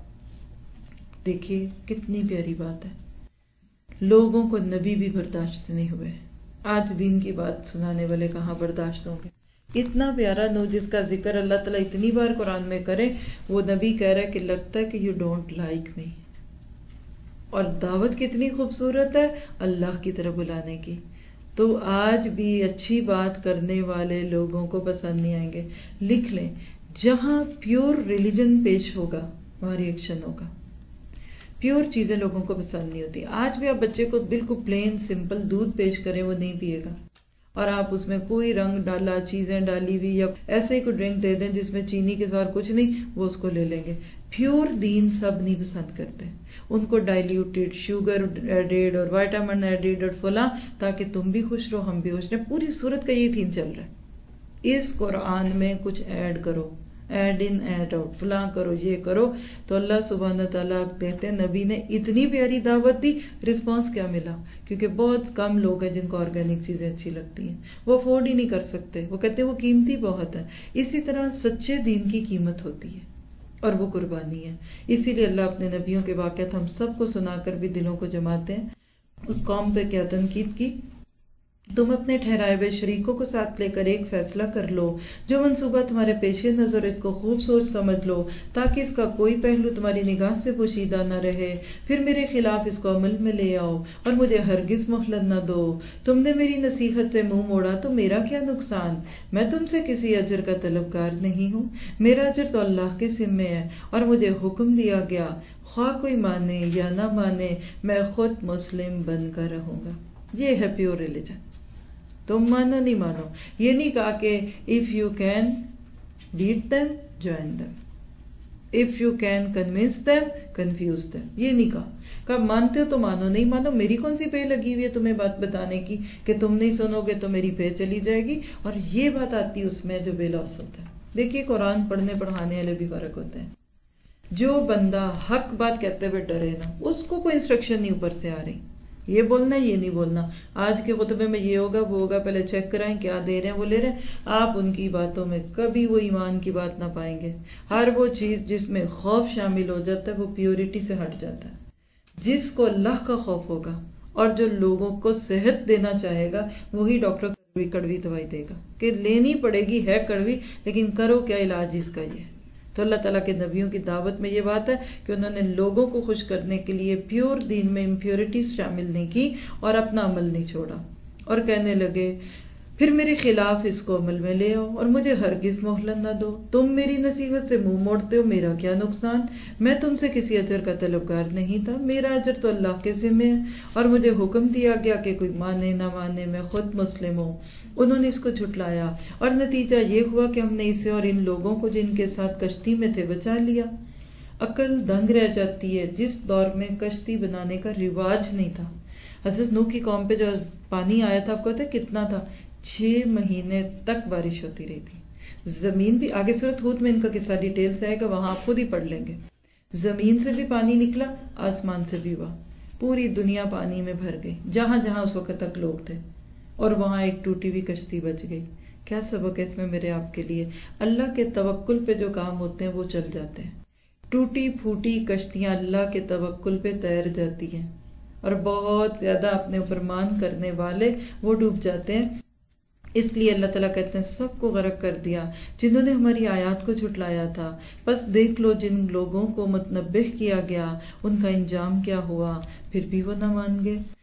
دیکھیے کتنی پیاری بات ہے. لوگوں کو نبی بھی برداشت نہیں ہوئے، آج دین کی بات سنانے والے کہاں برداشت ہوں گے. اتنا پیارا نو جس کا ذکر اللہ تعالیٰ اتنی بار قرآن میں کرے، وہ نبی کہہ رہا ہے کہ لگتا ہے کہ یو ڈونٹ لائک می. اور دعوت کتنی خوبصورت ہے اللہ کی طرف بلانے کی. تو آج بھی اچھی بات کرنے والے لوگوں کو پسند نہیں آئیں گے. لکھ لیں، جہاں پیور ریلیجن پیش ہوگا وہاں ریئیکشن ہوگا. پیور چیزیں لوگوں کو پسند نہیں ہوتی. آج بھی آپ بچے کو بالکل پلین سمپل دودھ پیش کریں وہ نہیں پیے گا، اور آپ اس میں کوئی رنگ ڈالا چیزیں ڈالی ہوئی یا ایسے ہی کوئی ڈرنک دے دیں جس میں چینی کے سوا کچھ نہیں، وہ اس کو لے لیں گے. پیور دین سب نہیں پسند کرتے، ان کو ڈائلیوٹیڈ شوگر ایڈیڈ اور وائٹامن ایڈیڈ اور فلاں، تاکہ تم بھی خوش رہو ہم بھی خوش رہیں. پوری صورت کا یہ تھیم چل رہا ہے. اس قرآن میں کچھ ایڈ کرو ایڈ ان ایڈ آؤٹ، فلاں کرو یہ کرو. تو اللہ سبحانہ تعالیٰ کہتے ہیں نبی نے اتنی پیاری دعوت دی، رسپانس کیا ملا؟ کیونکہ بہت کم لوگ ہیں جن کو آرگینک چیزیں اچھی لگتی ہیں، وہ افورڈ ہی نہیں کر سکتے، وہ کہتے ہیں وہ قیمتی بہت ہے. اسی طرح سچے دین کی قیمت ہوتی ہے اور وہ قربانی ہے. اسی لیے اللہ اپنے نبیوں کے واقعات ہم سب کو سنا کر بھی دلوں کو جماتے ہیں. اس قوم پہ کیا تنقید کی؟ تم اپنے ٹھہرائے ہوئے شریکوں کو ساتھ لے کر ایک فیصلہ کر لو، جو منصوبہ تمہارے پیش نظر اس کو خوب سوچ سمجھ لو، تاکہ اس کا کوئی پہلو تمہاری نگاہ سے پوشیدہ نہ رہے. پھر میرے خلاف اس کو عمل میں لے آؤ اور مجھے ہرگز مہلت نہ دو. تم نے میری نصیحت سے منہ موڑا تو میرا کیا نقصان؟ میں تم سے کسی اجر کا طلبگار نہیں ہوں، میرا اجر تو اللہ کے ذمے ہے، اور مجھے حکم دیا گیا خواہ کوئی مانے یا نہ مانے میں خود مسلم بن کر رہوں گا. یہ ہے پیور ریلیجن. تم مانو نہیں مانو، یہ نہیں کہا کہ if you can beat them join them، if you can convince them confuse them، یہ نہیں کہا. کہا مانتے ہو تو مانو، نہیں مانو میری کون سی پے لگی ہوئی ہے تمہیں بات بتانے کی کہ تم نہیں سنو گے تو میری پے چلی جائے گی. اور یہ بات آتی اس میں جو بے لوث ہوتا ہے. دیکھیے قرآن پڑھنے پڑھانے والے بھی فرق ہوتے ہیں. جو بندہ حق بات کہتے ہوئے ڈرے نا، اس کو کوئی انسٹرکشن نہیں اوپر سے آ رہی، یہ بولنا یہ نہیں بولنا، آج کے خطبے میں یہ ہوگا وہ ہوگا، پہلے چیک کرائیں کیا دے رہے ہیں وہ لے رہے ہیں. آپ ان کی باتوں میں کبھی وہ ایمان کی بات نہ پائیں گے. ہر وہ چیز جس میں خوف شامل ہو جاتا ہے وہ پیورٹی سے ہٹ جاتا ہے. جس کو اللہ کا خوف ہوگا اور جو لوگوں کو صحت دینا چاہے گا وہی ڈاکٹر کڑوی کڑوی دوائی دے گا کہ لینی پڑے گی، ہے کڑوی لیکن کرو کیا، علاج اس کا یہ. تو اللہ تعالیٰ کے نبیوں کی دعوت میں یہ بات ہے کہ انہوں نے لوگوں کو خوش کرنے کے لیے پیور دین میں امپیورٹیز شامل نہیں کی اور اپنا عمل نہیں چھوڑا. اور کہنے لگے پھر میرے خلاف اس کو عمل میں لے آؤ اور مجھے ہرگز مہلت نہ دو. تم میری نصیحت سے منہ موڑتے ہو، میرا کیا نقصان؟ میں تم سے کسی اجر کا طلبگار نہیں تھا، میرا اجر تو اللہ کے ذمے ہے، اور مجھے حکم دیا گیا کہ کوئی مانے نہ مانے میں خود مسلم ہوں. انہوں نے اس کو جھٹلایا اور نتیجہ یہ ہوا کہ ہم نے اسے اور ان لوگوں کو جن کے ساتھ کشتی میں تھے بچا لیا. عقل دنگ رہ جاتی ہے جس دور میں کشتی بنانے کا رواج نہیں تھا. حضرت نوح کی قوم پہ جو پانی آیا تھا آپ کو پتہ ہے کتنا تھا؟ چھ مہینے تک بارش ہوتی رہی تھی. زمین بھی، آگے سورۃ ہود میں ان کا قصہ ڈیٹیل سے آئے گا، وہاں آپ خود ہی پڑھ لیں گے. زمین سے بھی پانی نکلا، آسمان سے بھی ہوا، پوری دنیا پانی میں بھر گئی جہاں جہاں اس وقت تک لوگ تھے، اور وہاں ایک ٹوٹی ہوئی کشتی بچ گئی. کیا سبق ہے اس میں میرے آپ کے لیے؟ اللہ کے توکل پہ جو کام ہوتے ہیں وہ چل جاتے ہیں. ٹوٹی پھوٹی کشتیاں اللہ کے توکل پہ تیر جاتی ہیں، اور بہت زیادہ اپنے اوپر مان کرنے والے وہ ڈوب جاتے ہیں. اس لیے اللہ تعالیٰ کہتے ہیں سب کو غرق کر دیا جنہوں نے ہماری آیات کو جھٹلایا تھا. بس دیکھ لو جن لوگوں کو متنبہ کیا گیا ان کا انجام کیا ہوا، پھر بھی وہ نہ مان گے.